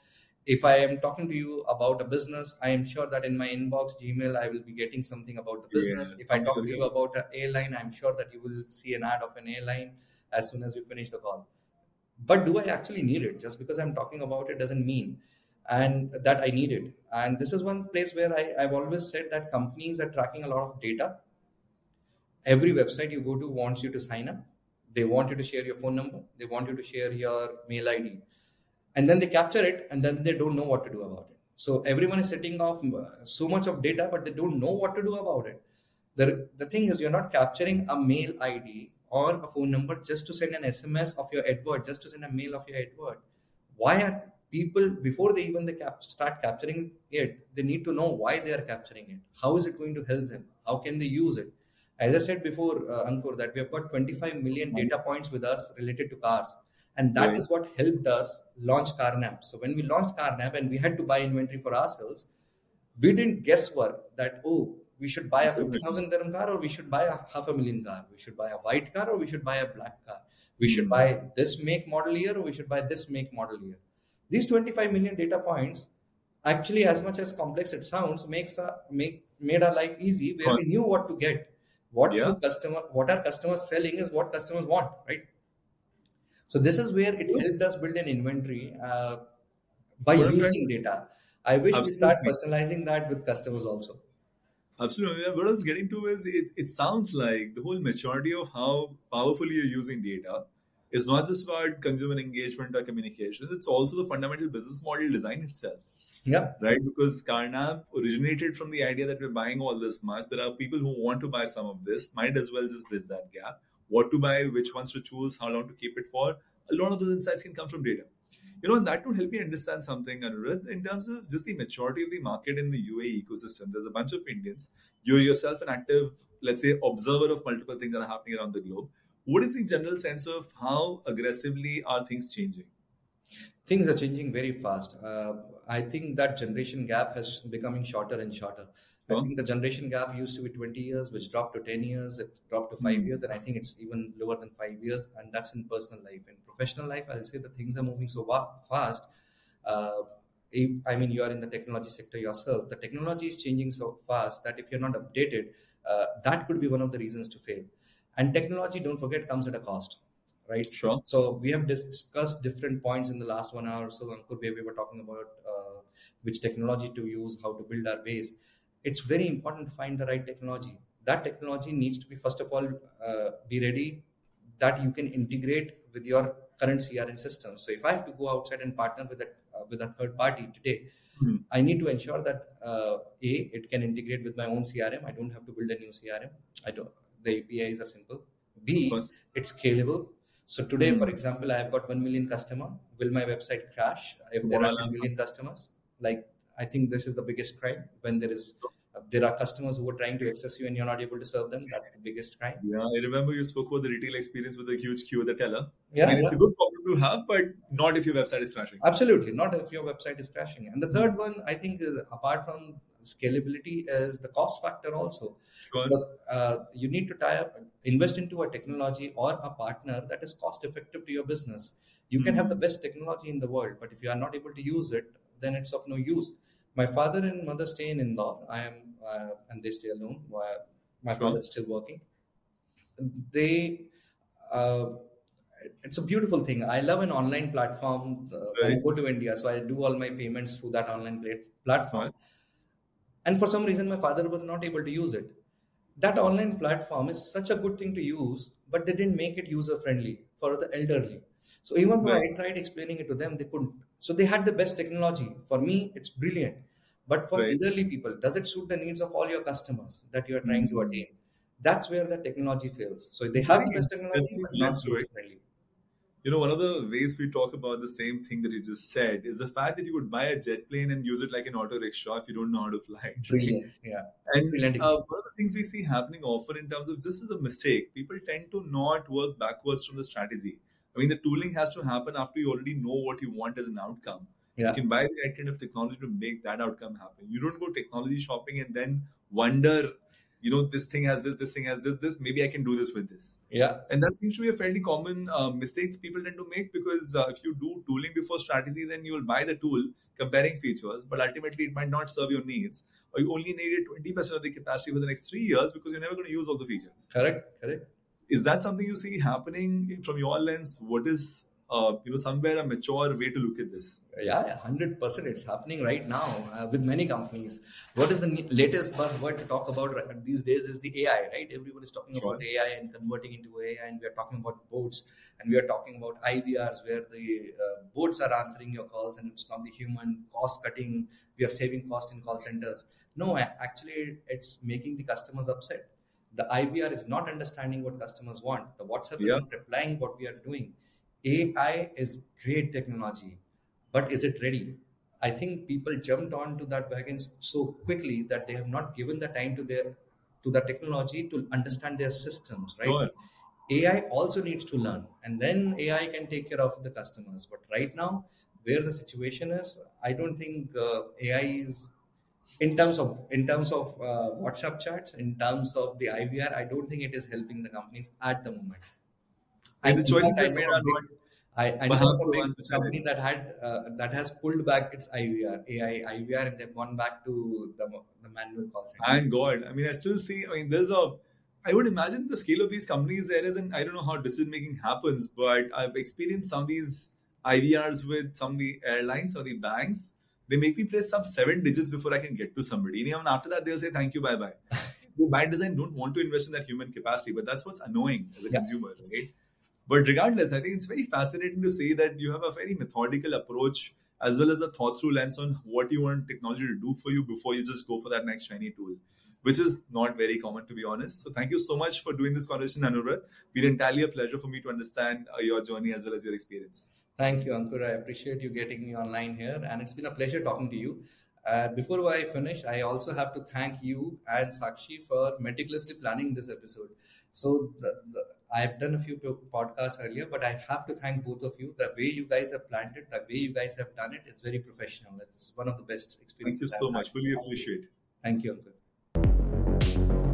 If I am talking to you about a business, I am sure that in my inbox, Gmail, I will be getting something about the business. Yeah, If I talk to absolutely. you about an airline, I'm sure that you will see an ad of an airline as soon as we finish the call. But do I actually need it? Just because I'm talking about it doesn't mean and that I need it. And this is one place where I, I've always said that companies are tracking a lot of data. Every website you go to wants you to sign up. They want you to share your phone number. They want you to share your mail I D. And then they capture it and then they don't know what to do about it. So everyone is setting off so much of data, but they don't know what to do about it. The, the thing is, you're not capturing a mail I D or a phone number just to send an S M S of your advert, just to send a mail of your advert. Why are people, before they even they cap- start capturing it, they need to know why they are capturing it. How is it going to help them? How can they use it? As I said before, uh, Ankur, that we have got twenty-five million data points with us related to cars. And that Right. is what helped us launch Carnap. So when we launched Carnap and we had to buy inventory for ourselves, we didn't guesswork that, oh, we should buy a fifty thousand dirham car or we should buy a half a million car. We should buy a white car or we should buy a black car. We should Hmm. buy this make model year or we should buy this make model year. These twenty-five million data points, actually, as much as complex it sounds, makes a, make made our life easy where we knew what to get. What Yeah. do customer, what our customers selling is what customers want, right? So this is where it helped us build an inventory uh, by What I'm trying using data. I wish we start Absolutely. personalizing that with customers also. Absolutely. Yeah, what I was getting to is it, it sounds like the whole maturity of how powerfully you're using data is not just about consumer engagement or communication, it's also the fundamental business model design itself, Yeah, right? Because Carnap originated from the idea that we're buying all this much. There are people who want to buy some of this, might as well just bridge that gap. What to buy, which ones to choose, how long to keep it for. A lot of those insights can come from data. You know, and that would help me understand something, Anuruddh, in terms of just the maturity of the market in the U A E ecosystem. There's a bunch of Indians. You're yourself an active, let's say, observer of multiple things that are happening around the globe. What is the general sense of how aggressively are things changing? things are changing very fast. Uh, I think that generation gap has becoming shorter and shorter. I Sure. think the generation gap used to be twenty years, which dropped to ten years, it dropped to five Hmm. years, and I think it's even lower than five years, and that's in personal life. In professional life, I'll say that things are moving so wa- fast. Uh, if- I mean, you are in the technology sector yourself. The technology is changing so fast that if you're not updated, uh, that could be one of the reasons to fail. And technology, don't forget, comes at a cost, right? Sure. So we have discussed different points in the last one hour or so, Ankur, where we were talking about uh, which technology to use, how to build our base. It's very important to find the right technology. That technology needs to be, first of all, uh, be ready that you can integrate with your current C R M system. So if I have to go outside and partner with a uh, with a third party today, Hmm. I need to ensure that uh, a it can integrate with my own C R M. I don't have to build a new C R M. I don't. The A P Is are simple. Of B, course. it's scalable. So today, Hmm. for example, I have got one million customer. Will my website crash if there are Tomorrow I'll ten have million customers? Like, I think this is the biggest crime when there is uh, there are customers who are trying to access you and you're not able to serve them. That's the biggest crime. Yeah, I remember you spoke about the retail experience with a huge queue at the teller. I Yeah, mean, it's yeah. a good problem to have, but not if your website is crashing. Absolutely, not if your website is crashing. And the third one, I think, is, apart from scalability, is the cost factor also. Sure. But uh, you need to tie up, invest into a technology or a partner that is cost effective to your business. You can have the Hmm. best technology in the world, but if you are not able to use it, then it's of no use. My father and mother stay in Indore. I am, uh, and they stay alone. Uh, My Sure. father is still working. They, uh, it's a beautiful thing. I love an online platform. Uh, when I Right. go to India, so I do all my payments through that online plat- platform. Right. And for some reason, my father was not able to use it. That online platform is such a good thing to use, but they didn't make it user friendly for the elderly. So even though Right. I tried explaining it to them, they couldn't. So they had the best technology. For me, it's brilliant. But for Right. elderly people, does it suit the needs of all your customers that you are trying to Hmm. attain? That's where the technology fails. So they It's have very the best technology, interesting but to not lens to user it. friendly. You know, one of the ways we talk about the same thing that you just said is the fact that you could buy a jet plane and use it like an auto rickshaw if you don't know how to fly it. Right? Brilliant. Yeah. And Brilliant. uh, one of the things we see happening often in terms of just as a mistake, people tend to not work backwards from the strategy. I mean, the tooling has to happen after you already know what you want as an outcome. You Yeah. can buy the right kind of technology to make that outcome happen. You don't go technology shopping and then wonder you know, this thing has this, this thing has this, this, maybe I can do this with this. Yeah. And that seems to be a fairly common uh, mistake people tend to make, because uh, if you do tooling before strategy, then you will buy the tool comparing features, but ultimately it might not serve your needs, or you only needed twenty percent of the capacity for the next three years because you're never going to use all the features. Correct, correct. Is that something you see happening from your lens? What is, uh, you know, somewhere a mature way to look at this? Yeah, one hundred percent. It's happening right now uh, with many companies. What is the ne- latest buzzword to talk about right- these days is the A I, right? Everyone is talking Sure. about A I and converting into A I, and we are talking about bots, and we are talking about I V Rs where the uh, bots are answering your calls and it's not the human. Cost cutting, we are saving cost in call centers. No, a- actually, it's making the customers upset. The I V R is not understanding what customers want. The WhatsApp Yeah. is not replying what we are doing. A I is great technology, but is it ready? I think people jumped onto that wagon so quickly that they have not given the time to their to the technology to understand their systems, right? Sure. A I also needs to learn, and then A I can take care of the customers. But right now, where the situation is, I don't think uh, A I is in terms of in terms of uh, WhatsApp chats, in terms of the I V R. I don't think it is helping the companies at the moment. I, And the in choices fact, I they know made a are big, not I, I know perhaps of a the big ones which are company that had uh, that has pulled back its I V R, A I I V R, and they've gone back to the, the manual call center. Thank God. I mean, I still see, I mean, there's a, I would imagine the scale of these companies there is, and I don't know how decision making happens, but I've experienced some of these I V Rs with some of the airlines or the banks. They make me press some seven digits before I can get to somebody. And even after that, they'll say, thank you, bye bye. They by design don't want to invest in that human capacity, but that's what's annoying as a Yeah. consumer, right? But regardless, I think it's very fascinating to say that you have a very methodical approach as well as a thought through lens on what you want technology to do for you before you just go for that next shiny tool, which is not very common, to be honest. So thank you so much for doing this conversation, Anurad. It's been entirely a pleasure for me to understand uh, your journey as well as your experience. Thank you, Ankur. I appreciate you getting me online here, and it's been a pleasure talking to you. Uh, before I finish, I also have to thank you and Sakshi for meticulously planning this episode. So the, the, I've done a few po- podcasts earlier, but I have to thank both of you. The way you guys have planned it, the way you guys have done it is very professional. It's one of the best Thank you experiences. so I've much. had. Fully appreciate it. Thank you, Ankur.